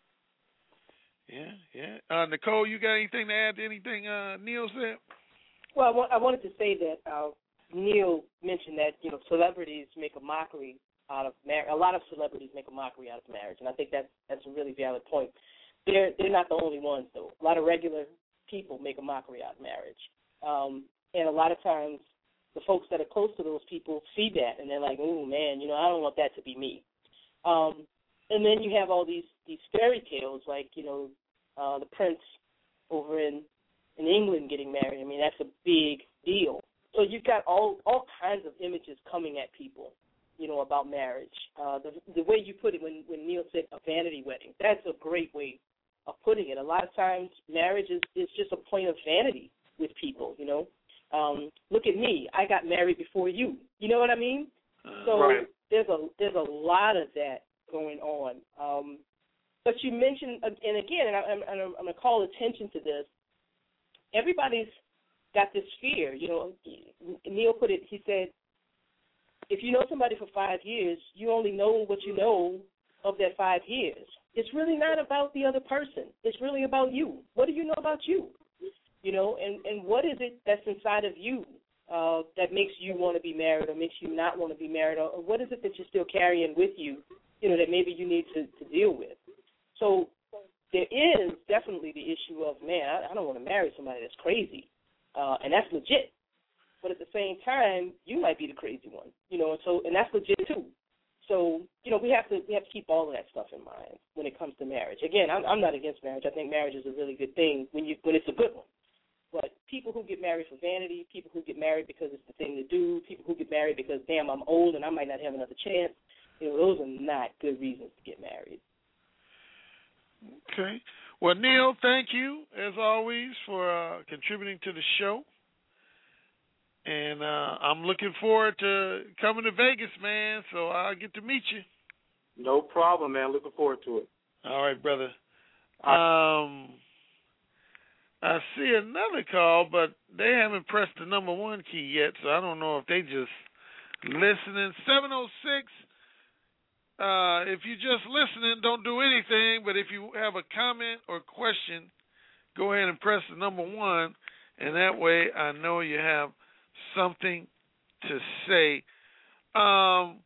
Yeah, yeah. Uh, Nicole, you got anything to add to anything uh, Neil said? Well, I, want, I wanted to say that uh, Neil mentioned that, you know, celebrities make a mockery out of marriage. A lot of celebrities make a mockery out of marriage, and I think that's, that's a really valid point. They're, they're not the only ones, though. A lot of regular people make a mockery out of marriage. Um, and a lot of times the folks that are close to those people see that, and they're like, oh, man, you know, I don't want that to be me. Um, and then you have all these, these fairy tales, like, you know, uh, the prince over in, in England getting married. I mean, that's a big deal. So you've got all, all kinds of images coming at people, you know, about marriage. Uh, the, the way you put it when, when Neil said a vanity wedding, that's a great way of putting it. A lot of times marriage is, is just a point of vanity with people, you know. Um, look at me. I got married before you. You know what I mean? Uh, so right. there's a there's a lot of that going on. Um, but you mentioned, and again, and, I, I'm, I'm going to call attention to this, everybody's got this fear. You know, Neil put it, he said, if you know somebody for five years, you only know what you know of that five years. It's really not about the other person. It's really about you. What do you know about you? You know, and, and what is it that's inside of you uh, that makes you want to be married or makes you not want to be married? Or, or what is it that you're still carrying with you, you know, that maybe you need to, to deal with? So there is definitely the issue of, man, I, I don't want to marry somebody that's crazy, uh, and that's legit. But at the same time, you might be the crazy one, you know, and so and that's legit too. So, you know, we have to we have to keep all of that stuff in mind when it comes to marriage. Again, I'm, I'm not against marriage. I think marriage is a really good thing when you when it's a good one. But people who get married for vanity, people who get married because it's the thing to do, people who get married because, damn, I'm old and I might not have another chance, you know, those are not good reasons to get married. Okay. Well, Neil, thank you, as always, for uh, contributing to the show. And uh, I'm looking forward to coming to Vegas, man, so I'll get to meet you. No problem, man. Looking forward to it. All right, brother. Um, I see another call, but they haven't pressed the number one key yet, so I don't know if they just listening. seven oh six, uh, if you're just listening, don't do anything, but if you have a comment or question, go ahead and press the number one, and that way I know you have something to say. Um,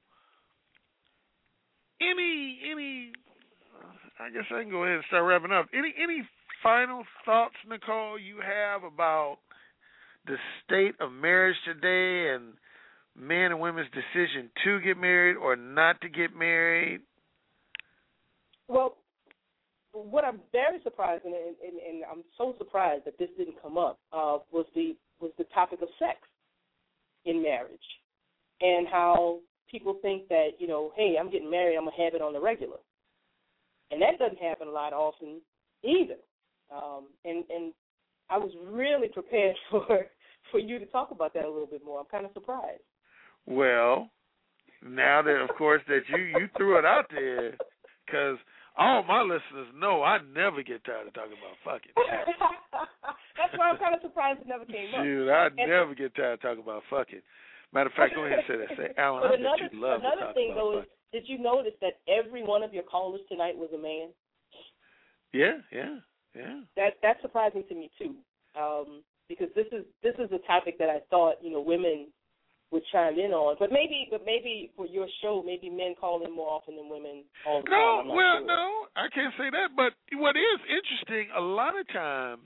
any, any, I guess I can go ahead and start wrapping up. Any, any final thoughts, Nicole, you have about the state of marriage today and men and women's decision to get married or not to get married? Well, what I'm very surprised, and, and, and I'm so surprised that this didn't come up, uh, was the was the topic of sex in marriage, and how people think that, you know, hey, I'm getting married, I'm going to have it on the regular. And that doesn't happen a lot often either. Um, and, and I was really prepared for for you to talk about that a little bit more. I'm kind of surprised. Well, now that, of course, that you, you threw it out there, because all my listeners know I never get tired of talking about fucking. That's why I'm kind of surprised it never came up. Dude, I and, never get tired of talking about fucking. Matter of fact, go ahead and say that. Say, Alan, but I another, bet you love another to talk thing, about though, fucking. is, did you notice that every one of your callers tonight was a man? Yeah, yeah, yeah. That that's surprising to me too, um, because this is this is a topic that I thought, you know, women would chime in on. But maybe, but maybe for your show, maybe men call in more often than women all the no, time. No, well, sure. no, I can't say that. But what is interesting, a lot of times,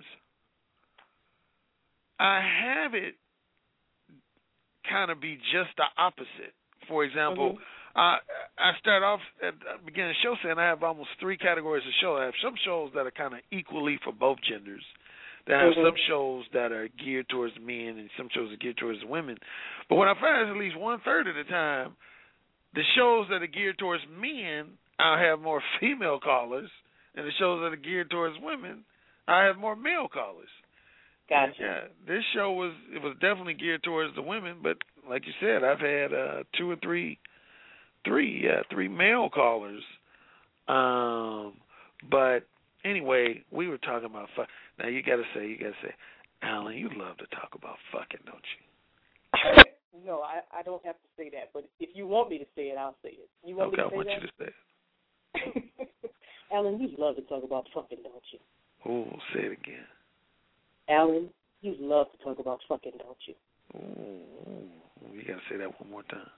I have it kind of be just the opposite. For example, mm-hmm. I I start off at the beginning of the show saying I have almost three categories of show. I have some shows that are kind of equally for both genders. Then I have mm-hmm. some shows that are geared towards men and some shows are geared towards women. But what I find is at least one-third of the time, the shows that are geared towards men, I'll have more female callers, and the shows that are geared towards women, I have more male callers. Gotcha. Yeah, this show was it was definitely geared towards the women, but like you said, I've had uh, two or three, three, yeah, three male callers. Um, but anyway, we were talking about fuck. Now you gotta say, you gotta say, Alan, you love to talk about fucking, don't you? No, I, I don't have to say that. But if you want me to say it, I'll say it. You want okay, me to say I want that? you to say it. Alan, you love to talk about fucking, don't you? Oh, say it again. Alan, you love to talk about fucking, don't you? Ooh, you gotta say that one more time.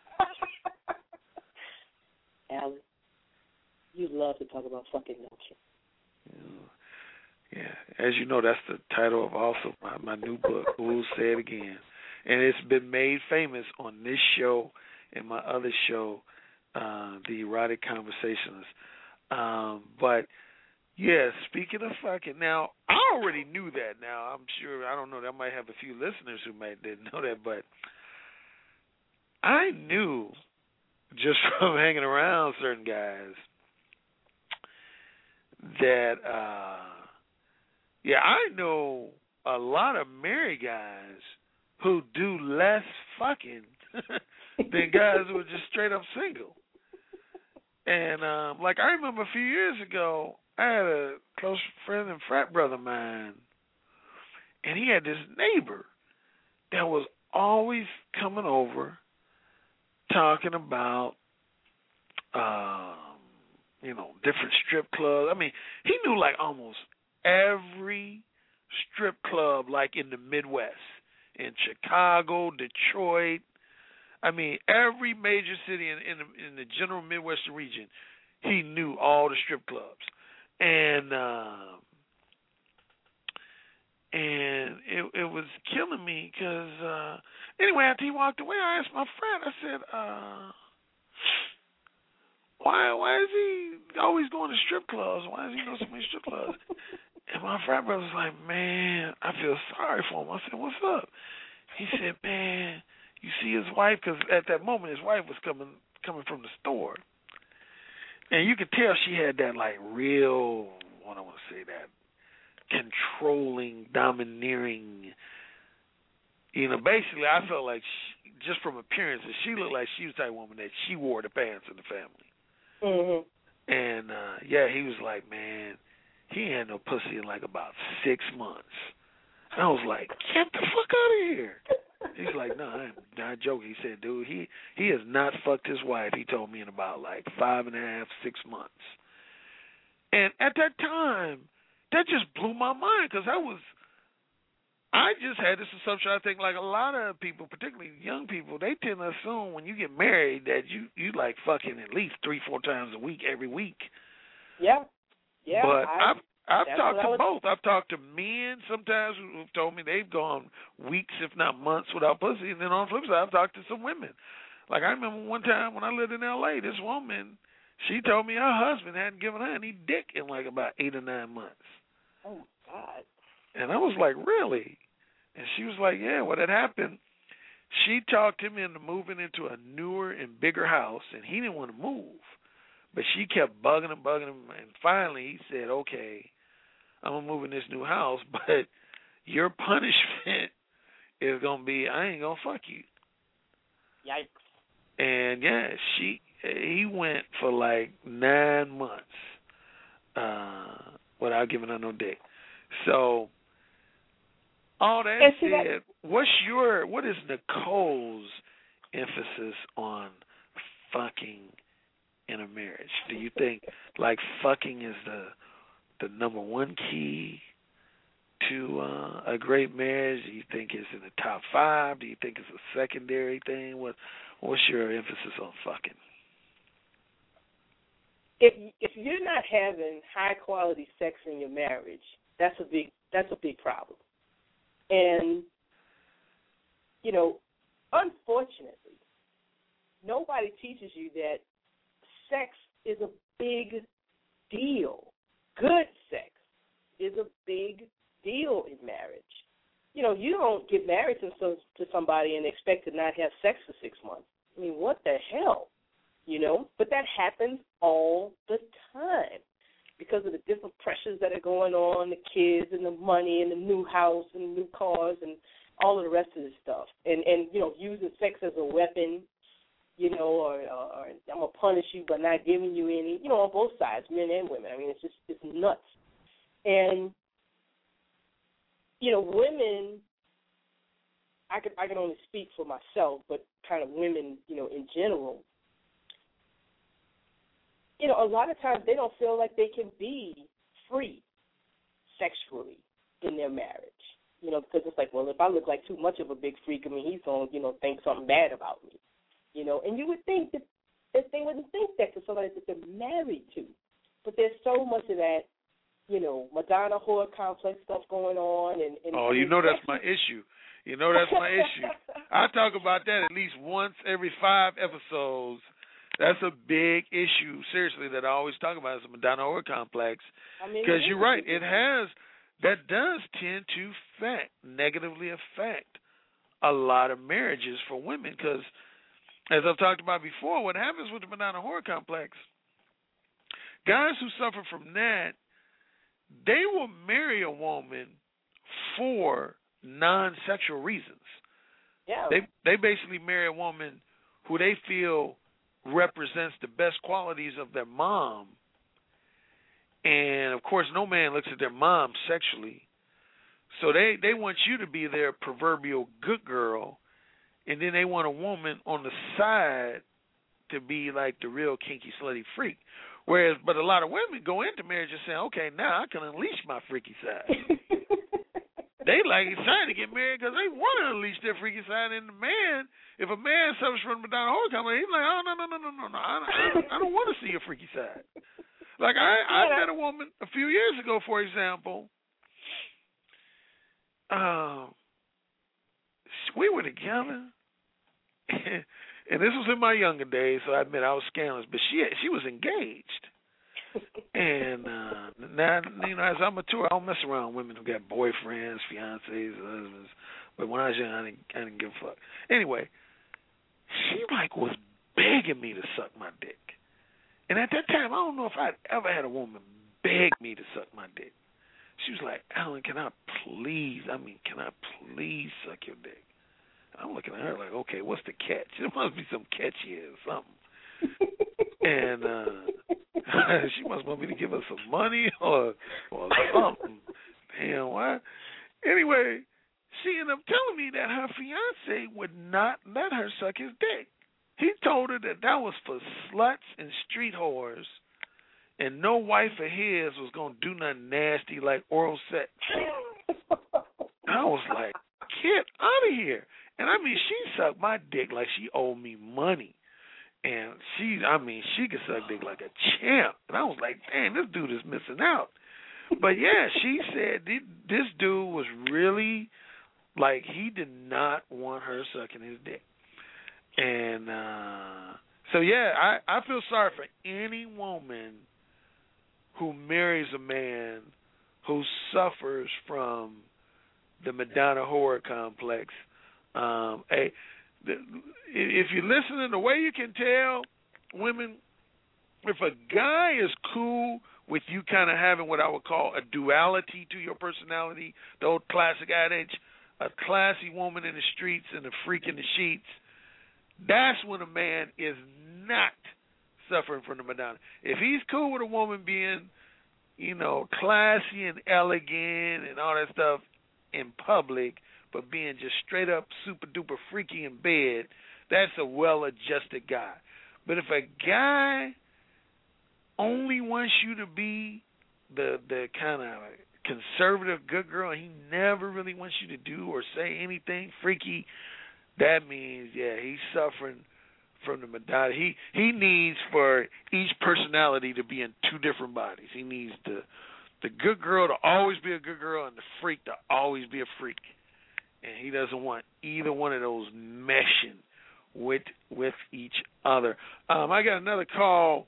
Alan, you love to talk about fucking, don't you? Yeah. yeah, as you know, that's the title of also my, my new book. Ooh, say it again, and it's been made famous on this show and my other show, uh, the Erotic Conversationalist. Um, but yeah, speaking of fucking, now I already knew that. Now I'm sure I don't know. I might have a few listeners who might didn't know that, but I knew just from hanging around certain guys that, uh, yeah, I know a lot of married guys who do less fucking than guys who are just straight up single. And um, like I remember a few years ago, I had a close friend and frat brother of mine, and he had this neighbor that was always coming over talking about, um, you know, different strip clubs. I mean, he knew like almost every strip club like in the Midwest, in Chicago, Detroit. I mean, every major city in, in, the, in the general Midwestern region, he knew all the strip clubs. And uh, and it it was killing me because, uh, anyway, after he walked away, I asked my friend, I said, uh, why why is he always going to strip clubs? Why does he know so many strip clubs? And my frat brother was like, man, I feel sorry for him. I said, what's up? He said, man, you see his wife, because at that moment his wife was coming coming from the store. And you could tell she had that, like, real, what I want to say, that controlling, domineering, you know, basically I felt like, she, just from appearances, she looked like she was the type of woman that she wore the pants in the family. Mm-hmm. And, uh, yeah, he was like, man, he had no pussy in like about six months. And I was like, get the fuck out of here. He's like, no, I'm not joking. He said, dude, he, he has not fucked his wife, he told me, in about like five and a half, six months. And at that time, that just blew my mind because I was, I just had this assumption. I think like a lot of people, particularly young people, they tend to assume when you get married that you, you like fucking at least three, four times a week, every week. Yeah. Yeah. But I, I've I've talked to was... both. I've talked to men sometimes who've told me they've gone weeks, if not months, without pussy. And then on the flip side, I've talked to some women. Like I remember one time when I lived in L A, this woman, she told me her husband hadn't given her any dick in like about eight or nine months. Oh, God. And I was like, really? And she was like, yeah, what had happened, she talked him into moving into a newer and bigger house, and he didn't want to move. But she kept bugging him, bugging him, and finally he said, okay, I'm going to move in this new house, but your punishment is going to be I ain't going to fuck you. Yikes. And, yeah, she he went for like nine months uh, without giving her no dick. So, all that and said, that- what's your, what is Nicole's emphasis on fucking in a marriage? Do you think like fucking is the the number one key to uh, a great marriage? Do you think it's in the top five? Do you think it's a secondary thing? What what's your emphasis on fucking? If if you're not having high quality sex in your marriage, that's a big that's a big problem. And you know, unfortunately, nobody teaches you that sex is a big deal. Good sex is a big deal in marriage. You know, you don't get married to some, to somebody and expect to not have sex for six months. I mean, what the hell? You know, but that happens all the time because of the different pressures that are going on, the kids and the money and the new house and the new cars and all of the rest of this stuff. And, and you know, using sex as a weapon, you know, or, or, or I'm going to punish you by not giving you any, you know, on both sides, men and women. I mean, it's just, it's nuts. And, you know, women, I can, I can only speak for myself, but kind of women, you know, in general, you know, a lot of times they don't feel like they can be free sexually in their marriage, you know, because it's like, well, if I look like too much of a big freak, I mean, he's going to, you know, think something bad about me, you know, and you would think that, that they wouldn't think that to somebody that they're married to, but there's so much of that, you know, Madonna whore complex stuff going on. And, and oh, you know that's my issue. You know that's my issue. I talk about that at least once every five episodes. That's a big issue, seriously, that I always talk about is the Madonna whore complex. Because I mean, you're right, it has, that does tend to affect, negatively affect a lot of marriages for women. Because, as I've talked about before, what happens with the Madonna whore complex, guys who suffer from that, they will marry a woman for non-sexual reasons. Yeah. They they basically marry a woman who they feel represents the best qualities of their mom. And, of course, no man looks at their mom sexually. So they, they want you to be their proverbial good girl, and then they want a woman on the side to be like the real kinky, slutty freak. Whereas, but a lot of women go into marriage and say, okay, now I can unleash my freaky side. They like trying to get married because they want to unleash their freaky side. And the man, if a man suffers from Madonna whore complex, he's like, oh, no, no, no, no, no, no. I, I, I don't want to see your freaky side. Like, I, I met a woman a few years ago, for example. Um, we were together. And this was in my younger days, so I admit I was scandalous. But she she was engaged. And uh, now, you know, as I mature, I don't mess around with women who got boyfriends, fiancés, husbands. But when I was young, I didn't, I didn't give a fuck. Anyway, she, like, was begging me to suck my dick. And at that time, I don't know if I'd ever had a woman beg me to suck my dick. She was like, Alan, can I please, I mean, can I please suck your dick? I'm looking at her like, okay, what's the catch? There must be some catch here or something. And uh, She must want me to give her some money or or something. Damn, what? Anyway, she ended up telling me that her fiance would not let her suck his dick. He told her that that was for sluts and street whores, and no wife of his was going to do nothing nasty like oral sex. I was like, get out of here. And I mean, she sucked my dick like she owed me money. And she, I mean, she could suck dick like a champ. And I was like, damn, this dude is missing out. But yeah, she said this dude was really, like, he did not want her sucking his dick. And uh, so, yeah, I, I feel sorry for any woman who marries a man who suffers from the Madonna horror complex. Um, hey, the, if you're listening, the way you can tell women, if a guy is cool with you kind of having what I would call a duality to your personality, the old classic adage, a classy woman in the streets and a freak in the sheets, that's when a man is not suffering from the Madonna. If he's cool with a woman being, you know, classy and elegant and all that stuff in public, but being just straight up super duper freaky in bed, that's a well-adjusted guy. But if a guy only wants you to be the the kind of conservative good girl, he never really wants you to do or say anything freaky, that means, yeah, he's suffering from the Madonna. He he needs for each personality to be in two different bodies. He needs the the good girl to always be a good girl and the freak to always be a freak. And he doesn't want either one of those meshing with with each other. Um, I got another call.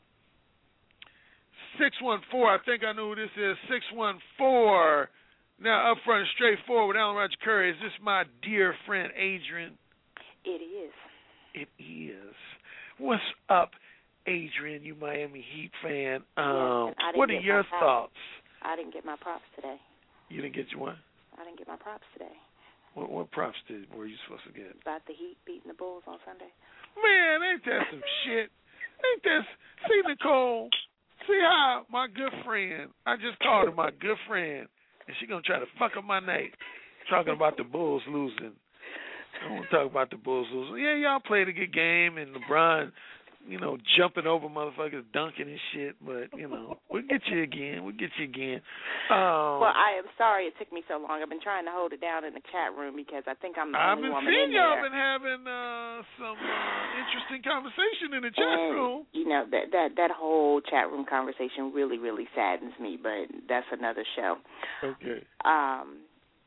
six one four, I think I know who this is. six one four. Now, up front and straightforward with Alan Roger Curry. Is this my dear friend Adrian? It is. It is. What's up, Adrian, you Miami Heat fan? Um, yes, what are your thoughts? I didn't get my props today. You didn't get your what? I didn't get my props today. What, what props did were you supposed to get? About the Heat beating the Bulls on Sunday. Man, ain't that some shit? Ain't that... See, Nicole, see how my good friend, I just called her my good friend, and she going to try to fuck up my night talking about the Bulls losing. I don't want to talk about the Bulls losing. Yeah, y'all played a good game, and LeBron, you know, jumping over motherfuckers, dunking and shit, but, you know, we'll get you again. We'll get you again. Um, well, I am sorry it took me so long. I've been trying to hold it down in the chat room because I think I'm the I've only been woman seeing in y'all there. been having uh, some uh, interesting conversation in the chat and, room. You know, that, that, that whole chat room conversation really, really saddens me, but that's another show. Okay. Um.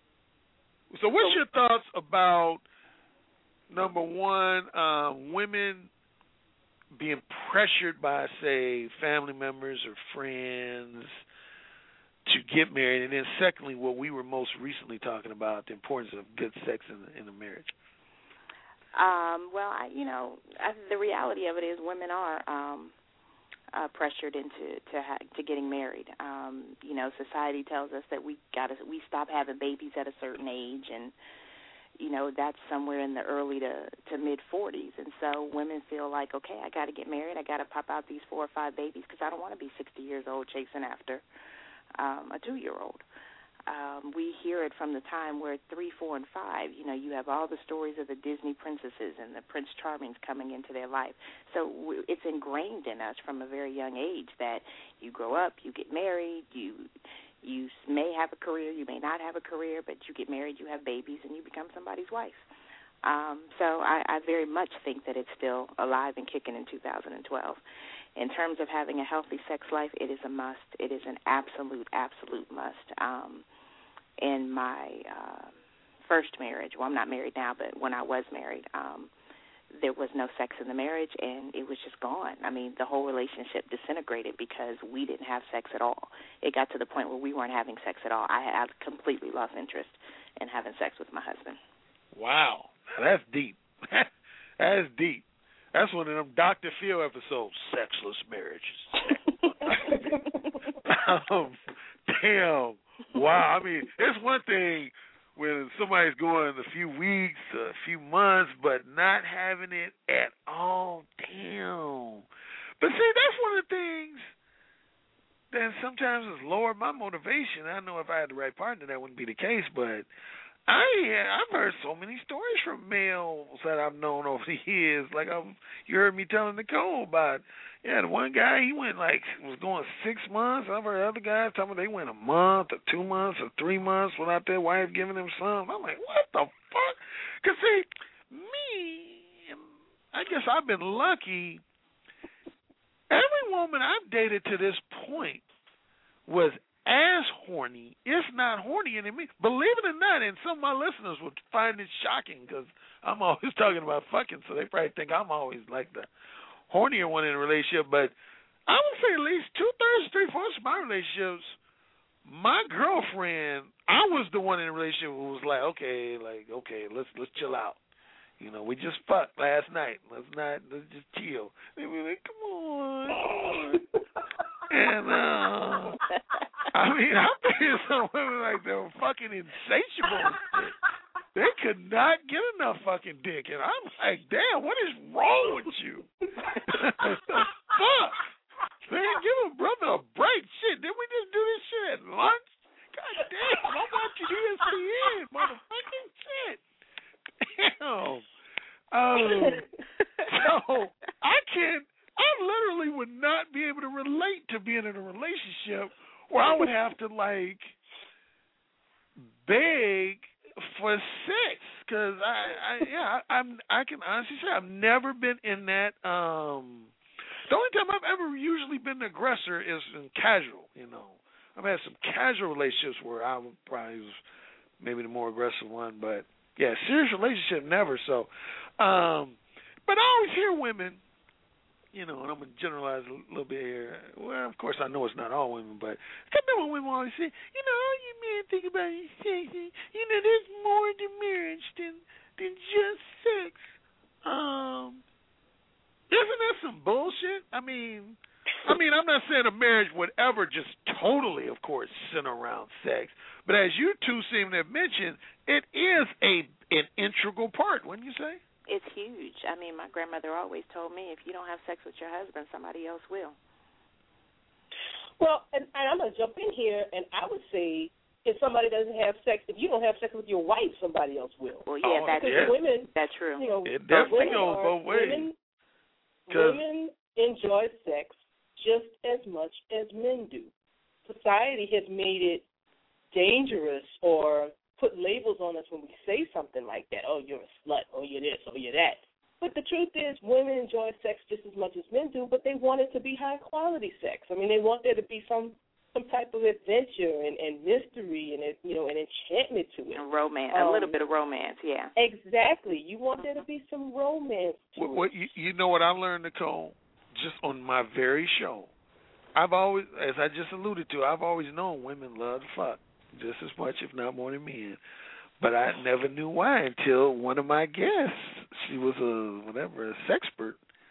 So what's so, your thoughts about, number one, uh, women being pressured by, say, family members or friends to get married, and then secondly, what we were most recently talking about, the importance of good sex in, in a marriage? Um, well, I, you know, I, the reality of it is women are um, uh, pressured into to, ha- to getting married. Um, you know, society tells us that we got to we stop having babies at a certain age, and you know, that's somewhere in the early to, to mid-forties. And so women feel like, okay, I got to get married. I got to pop out these four or five babies because I don't want to be sixty years old chasing after um, a two-year-old. Um, we hear it from the time where three, four, and five, you know, you have all the stories of the Disney princesses and the Prince Charmings coming into their life. So w- it's ingrained in us from a very young age that you grow up, you get married, you You may have a career, you may not have a career, but you get married, you have babies, and you become somebody's wife. Um, so I, I very much think that it's still alive and kicking in two thousand twelve. In terms of having a healthy sex life, it is a must. It is an absolute, absolute must. Um, in my uh, first marriage, well, I'm not married now, but when I was married, um, there was no sex in the marriage, and it was just gone. I mean, the whole relationship disintegrated because we didn't have sex at all. It got to the point where we weren't having sex at all. I had completely lost interest in having sex with my husband. Wow. That's deep. That's deep. That's one of them Doctor Phil episodes, sexless marriages. um, damn. Wow. I mean, it's one thing when somebody's going a few weeks, a few months, but not having it at all. Damn. But see, that's one of the things then sometimes it's lowered my motivation. I know if I had the right partner, that wouldn't be the case, but I, I've heard so many stories from males that I've known over the years. Like I, you heard me telling Nicole about, yeah, the one guy, he went like, was going six months. I've heard other guys talking about they went a month or two months or three months without their wife giving them some. I'm like, what the fuck? Because, see, me, I guess I've been lucky. Every woman I've dated to this point was as horny, if not hornier than me. Believe it or not, and some of my listeners would find it shocking because I'm always talking about fucking, so they probably think I'm always like the hornier one in a relationship. But I would say at least two-thirds, three-fourths of my relationships, my girlfriend, I was the one in a relationship who was like, okay, like, okay, let's let's chill out. You know, we just fucked last night. Let's not, let's just chill. They were like, come on, come on. And, uh, I mean, I'm thinking some women like they were fucking insatiable. They could not get enough fucking dick. And I'm like, damn, what is wrong with you? Fuck. Man, give a brother a break. Shit, didn't we just do this shit at lunch? God damn, I'm watching E S P N, motherfucking shit. Damn. Um, so I can't, I literally would not be able to relate to being in a relationship where I would have to like beg for sex, because I, I, yeah, I, I'm, I can honestly say I've never been in that. Um, the only time I've ever usually been the aggressor is in casual. You know, I've had some casual relationships where I would probably was maybe the more aggressive one, but yeah, serious relationship never. So, um, but I always hear women. You know, and I'm going to generalize a little bit here. Well, of course, I know it's not all women, but I know what women always say, you know, all you men think about is sex. You know, there's more to marriage than, than just sex. Um, isn't that some bullshit? I mean, I mean, I'm not saying a marriage would ever just totally, of course, center around sex, but as you two seem to have mentioned, it is a an integral part, wouldn't you say? It's huge. I mean, my grandmother always told me if you don't have sex with your husband, somebody else will. Well, and, and I'm going to jump in here, and I would say if somebody doesn't have sex, if you don't have sex with your wife, somebody else will. Well, yeah, oh, that's yeah. women. That's true. You know, it definitely goes both ways. Women, women enjoy sex just as much as men do. Society has made it dangerous or put labels on us when we say something like that. Oh, you're a slut, or you're this, or you're that. But the truth is, women enjoy sex just as much as men do, but they want it to be high-quality sex. I mean, they want there to be some some type of adventure and, and mystery and, you know, an enchantment to it. And romance, um, a little bit of romance, yeah. Exactly. You want there to be some romance to what, it. what, you, you know what I learned, Nicole, just on my very show? I've always, as I just alluded to, I've always known women love to fuck just as much, if not more than men. But I never knew why until one of my guests, she was a, whatever, a sexpert.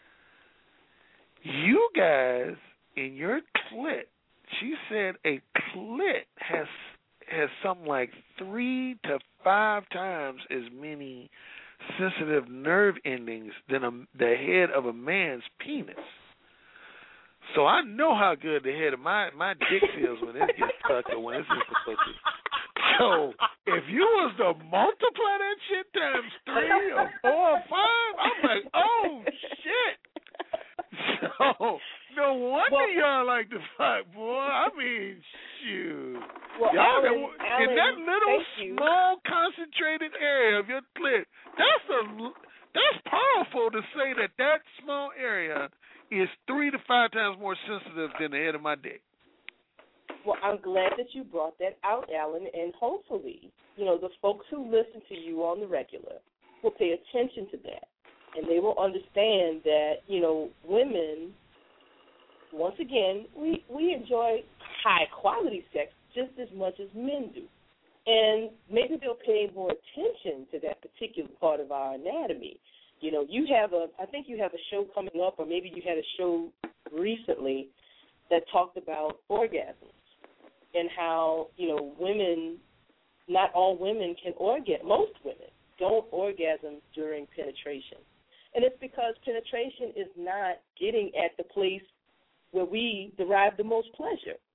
You guys, in your clit, she said a clit has has something like three to five times as many sensitive nerve endings than a, the head of a man's penis. So I know how good the head of my, my dick feels when it gets sucked or when it's in the pussy. So if you was to multiply that shit times three or four or five, I'm like, oh shit. So no wonder well, y'all like to fuck, boy. I mean, shoot. Well, y'all Alan, in Alan, that little small you. concentrated area of your clit, that's a that's powerful to say that that small area is three to five times more sensitive than the head of my dick. Well, I'm glad that you brought that out, Alan, and hopefully, you know, the folks who listen to you on the regular will pay attention to that, and they will understand that, you know, women, once again, we, we enjoy high-quality sex just as much as men do. And maybe they'll pay more attention to that particular part of our anatomy. You know, you have a, I think you have a show coming up, or maybe you had a show recently that talked about orgasms and how, you know, women, not all women can orgasm. Most women don't orgasm during penetration. And it's because penetration is not getting at the place where we derive the most pleasure.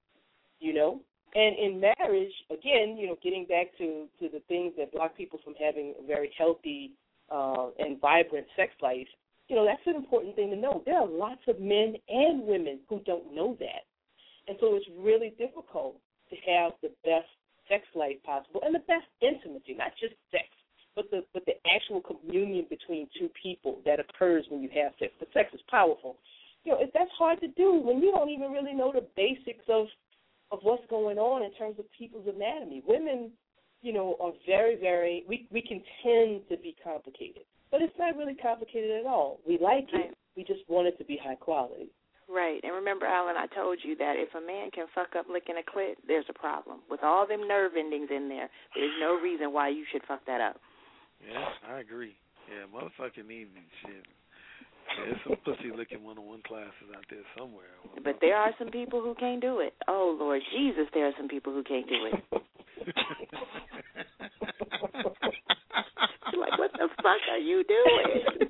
you know. And in marriage, again, you know, getting back to, to the things that block people from having a very healthy uh, and vibrant sex life, you know, that's an important thing to know. There are lots of men and women who don't know that. And so it's really difficult to have the best sex life possible and the best intimacy, not just sex, but the but the actual communion between two people that occurs when you have sex. But sex is powerful. You know, it, that's hard to do when you don't even really know the basics of, of what's going on in terms of people's anatomy. Women, you know, are very, very, we, we can tend to be complicated. But it's not really complicated at all. We like it. We just want it to be high quality. Right. And remember, Alan, I told you that if a man can fuck up licking a clit, there's a problem. With all them nerve endings in there, there's no reason why you should fuck that up. Yeah, I agree. Yeah, motherfucking need shit. There's some pussy licking one-on-one classes out there somewhere. But there are some people who can't do it. Oh, Lord Jesus, there are some people who can't do it. Like, what the fuck are you doing?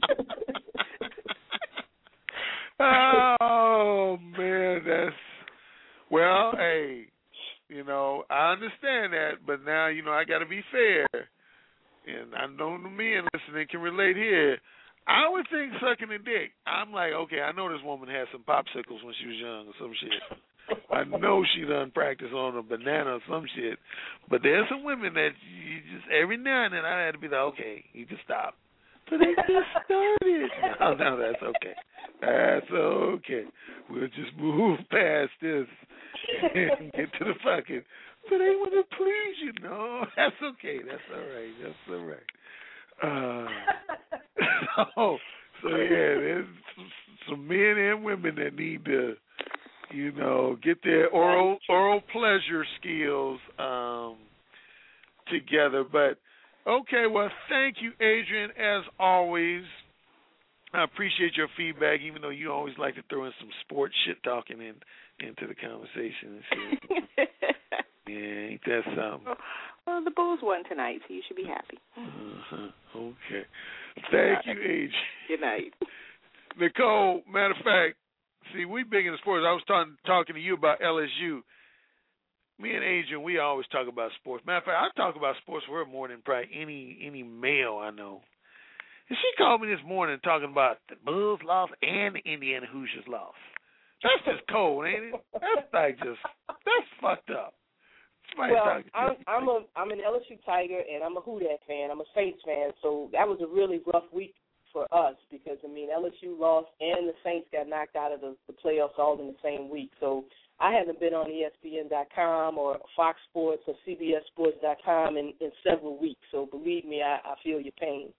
Oh, man, that's, well, hey, you know, I understand that, but now, you know, I got to be fair, and I know the men listening can relate here. I would think sucking a dick, I'm like, okay, I know this woman had some popsicles when she was young or some shit. I know she done practice on a banana or some shit, but there's some women that you just, every now and then I had to be like, okay, you can stop. But they just started. No, no, that's okay. That's okay. We'll just move past this and get to the fucking. But they want to please you. No, that's okay. That's all right. That's all right. Uh, so, so yeah, there's some men and women that need to, you know, get their oral oral pleasure skills um, together. But okay, well, thank you, Adrian, as always. I appreciate your feedback, even though you always like to throw in some sports shit talking in, into the conversation and shit. Yeah, ain't that something? Well, the Bulls won tonight, so you should be happy. Uh-huh. Okay. Thank you, Adrian. Good night. Nicole, matter of fact, see, we big in sports. I was talking, talking to you about L S U. Me and Adrian, we always talk about sports. Matter of fact, I talk about sports for her more than probably any any male I know. And she called me this morning talking about the Bulls lost and the Indiana Hoosiers lost. That's just cold, ain't it? That's like just, that's fucked up. Somebody Well, talking I'm I'm a I'm an L S U Tiger and I'm a Who Dat fan. I'm a Saints fan, so that was a really rough week for us because I mean L S U lost and the Saints got knocked out of the, the playoffs all in the same week. So I haven't been on E S P N dot com or Fox Sports or C B S Sports dot com in, in several weeks. So believe me, I, I feel your pain.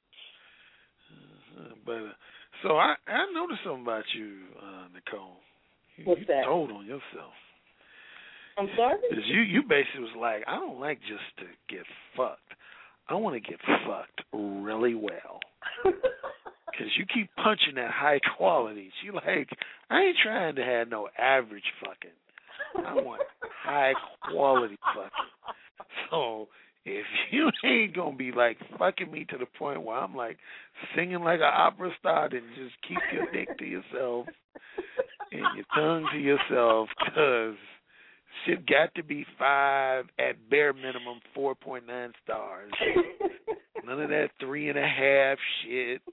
Uh, but uh, so I I noticed something about you, uh, Nicole. You, What's you that? told on yourself. I'm sorry? Because you, you basically was like, I don't like just to get fucked. I want to get fucked really well. Because you keep punching that high quality. She like, I ain't trying to have no average fucking. I want high quality fucking. So if you ain't going to be like fucking me to the point where I'm like singing like an opera star, then just keep your dick to yourself and your tongue to yourself, because shit got to be five, at bare minimum four point nine stars. None of that three and a half shit.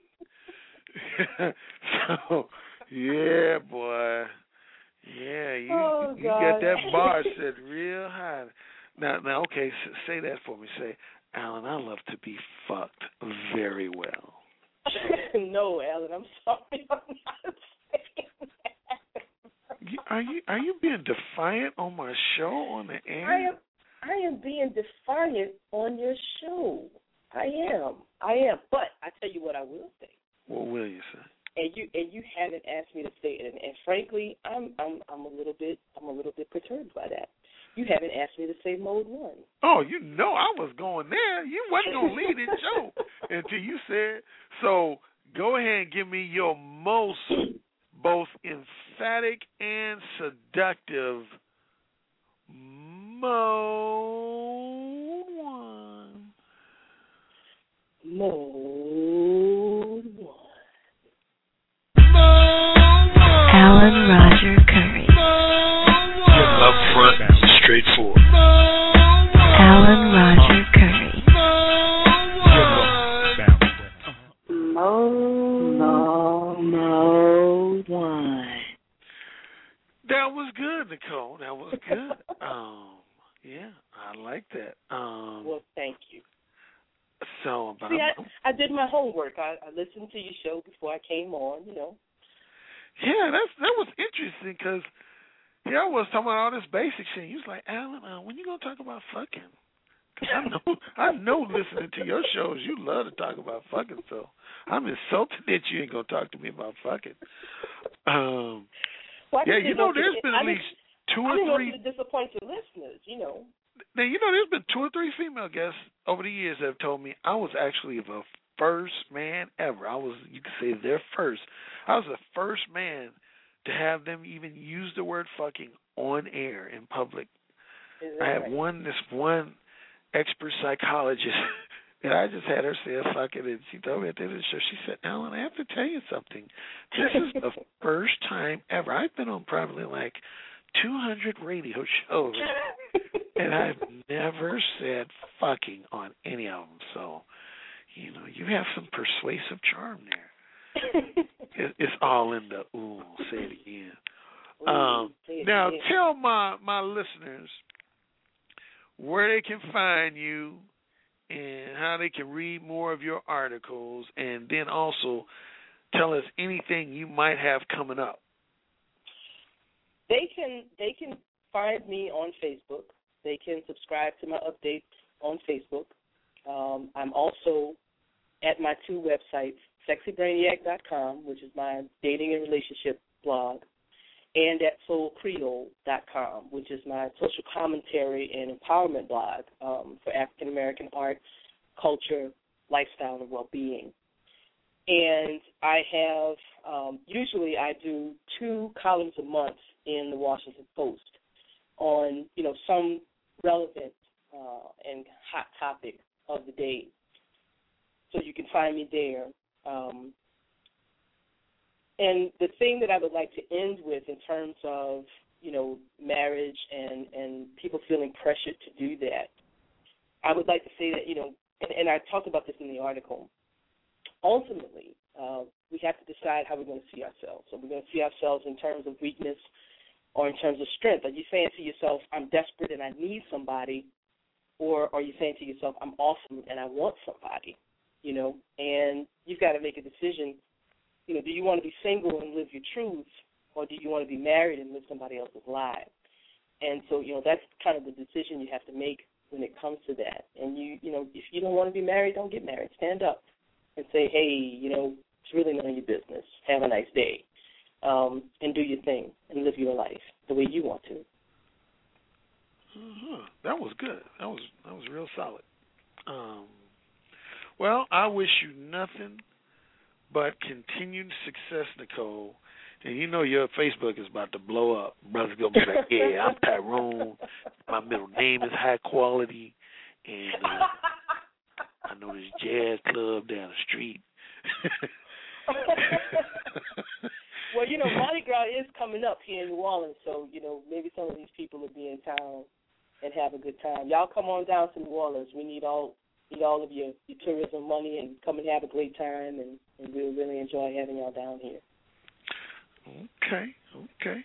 So, yeah, boy. Yeah, you oh, you got that bar set real high. Now, now, okay, so say that for me. Say, Alan, I love to be fucked very well. No, Alan, I'm sorry. I'm not saying that. Are you are you being defiant on my show on the air? I am. I am being defiant on your show. I am. I am. But I tell you what I will say. What will you say? And you and you haven't asked me to say it, and, and frankly, I'm I'm I'm a little bit I'm a little bit perturbed by that. You haven't asked me to say mode one. Oh, you know I was going there. You wasn't gonna lead the show until you said. So go ahead and give me your most both emphatic and seductive mode one. Mode one. Alan Roger Curry. Upfront, straightforward. Alan Roger Curry. Mo, Mo, Mo one. That was good, Nicole. That was good. um, yeah, I like that. Um, well, thank you. So, but See, I, I did my homework. I, I listened to your show before I came on. You know. Yeah, that's that was interesting because here I was talking about all this basic shit. You was like, Alan, uh, when you gonna talk about fucking? Cause I know, I know, listening to your shows, you love to talk about fucking. So I'm insulted that you ain't gonna talk to me about fucking. Um, well, yeah, you know, there's the, been at least two I or didn't three. want to disappoint your listeners, you know. Now, you know, there's been two or three female guests over the years that have told me I was actually the first man ever. I was, you could say, their first. I was the first man to have them even use the word fucking on air in public. I had right? one, this one expert psychologist, and I just had her say fucking, and she told me at the end of the show, she said, Alan, I have to tell you something. This is the first time ever. I've been on probably like two hundred radio shows, and I've never said fucking on any of them. So, you know, you have some persuasive charm there. it, it's all in the ooh, say it again. Ooh, um, say it now, again. tell my, my listeners where they can find you and how they can read more of your articles, and then also tell us anything you might have coming up. They can they can find me on Facebook. They can subscribe to my updates on Facebook. Um, I'm also at my two websites, sexy brainiac dot com, which is my dating and relationship blog, and at soul creole dot com, which is my social commentary and empowerment blog um, for African American art, culture, lifestyle, and well-being. And I have, um, usually I do two columns a month in the Washington Post on, you know, some relevant uh, and hot topic of the day. So you can find me there. Um, and the thing that I would like to end with in terms of, you know, marriage and, and people feeling pressured to do that, I would like to say that, you know, and, and I talked about this in the article, ultimately, uh, we have to decide how we're going to see ourselves. So we're going to see ourselves in terms of weakness or in terms of strength. Are you saying to yourself, I'm desperate and I need somebody, or are you saying to yourself, I'm awesome and I want somebody, you know? And you've got to make a decision. You know, do you want to be single and live your truth, or do you want to be married and live somebody else's lie? And so, you know, that's kind of the decision you have to make when it comes to that. And, you you know, if you don't want to be married, don't get married. Stand up and say, hey, you know, it's really none of your business. Have a nice day. Um, and do your thing and live your life the way you want to. Uh-huh. That was good. That was that was real solid. Um, well, I wish you nothing but continued success, Nicole. And you know your Facebook is about to blow up. Brother's going to be like, yeah, I'm Tyrone. My middle name is High Quality. And uh, I know this jazz club down the street. Well, you know, Mardi Gras is coming up here in New Orleans, so, you know, maybe some of these people will be in town and have a good time. Y'all come on down to New Orleans. We need all need all of your, your tourism money, and come and have a great time, and, and we'll really enjoy having y'all down here. Okay, okay.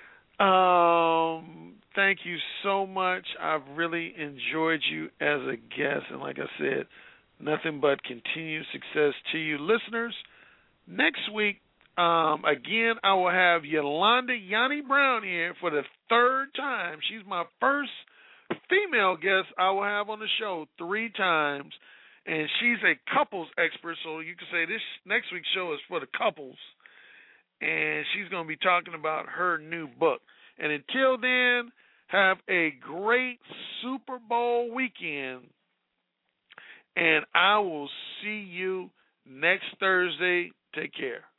Um, thank you so much. I've really enjoyed you as a guest, and like I said, nothing but continued success to you. Listeners, next week, um, again, I will have Yolanda Yanni Brown here for the third time. She's my first female guest I will have on the show three times, and she's a couples expert, so you can say this next week's show is for the couples, and she's going to be talking about her new book. And until then, have a great Super Bowl weekend, and I will see you next Thursday. Take care.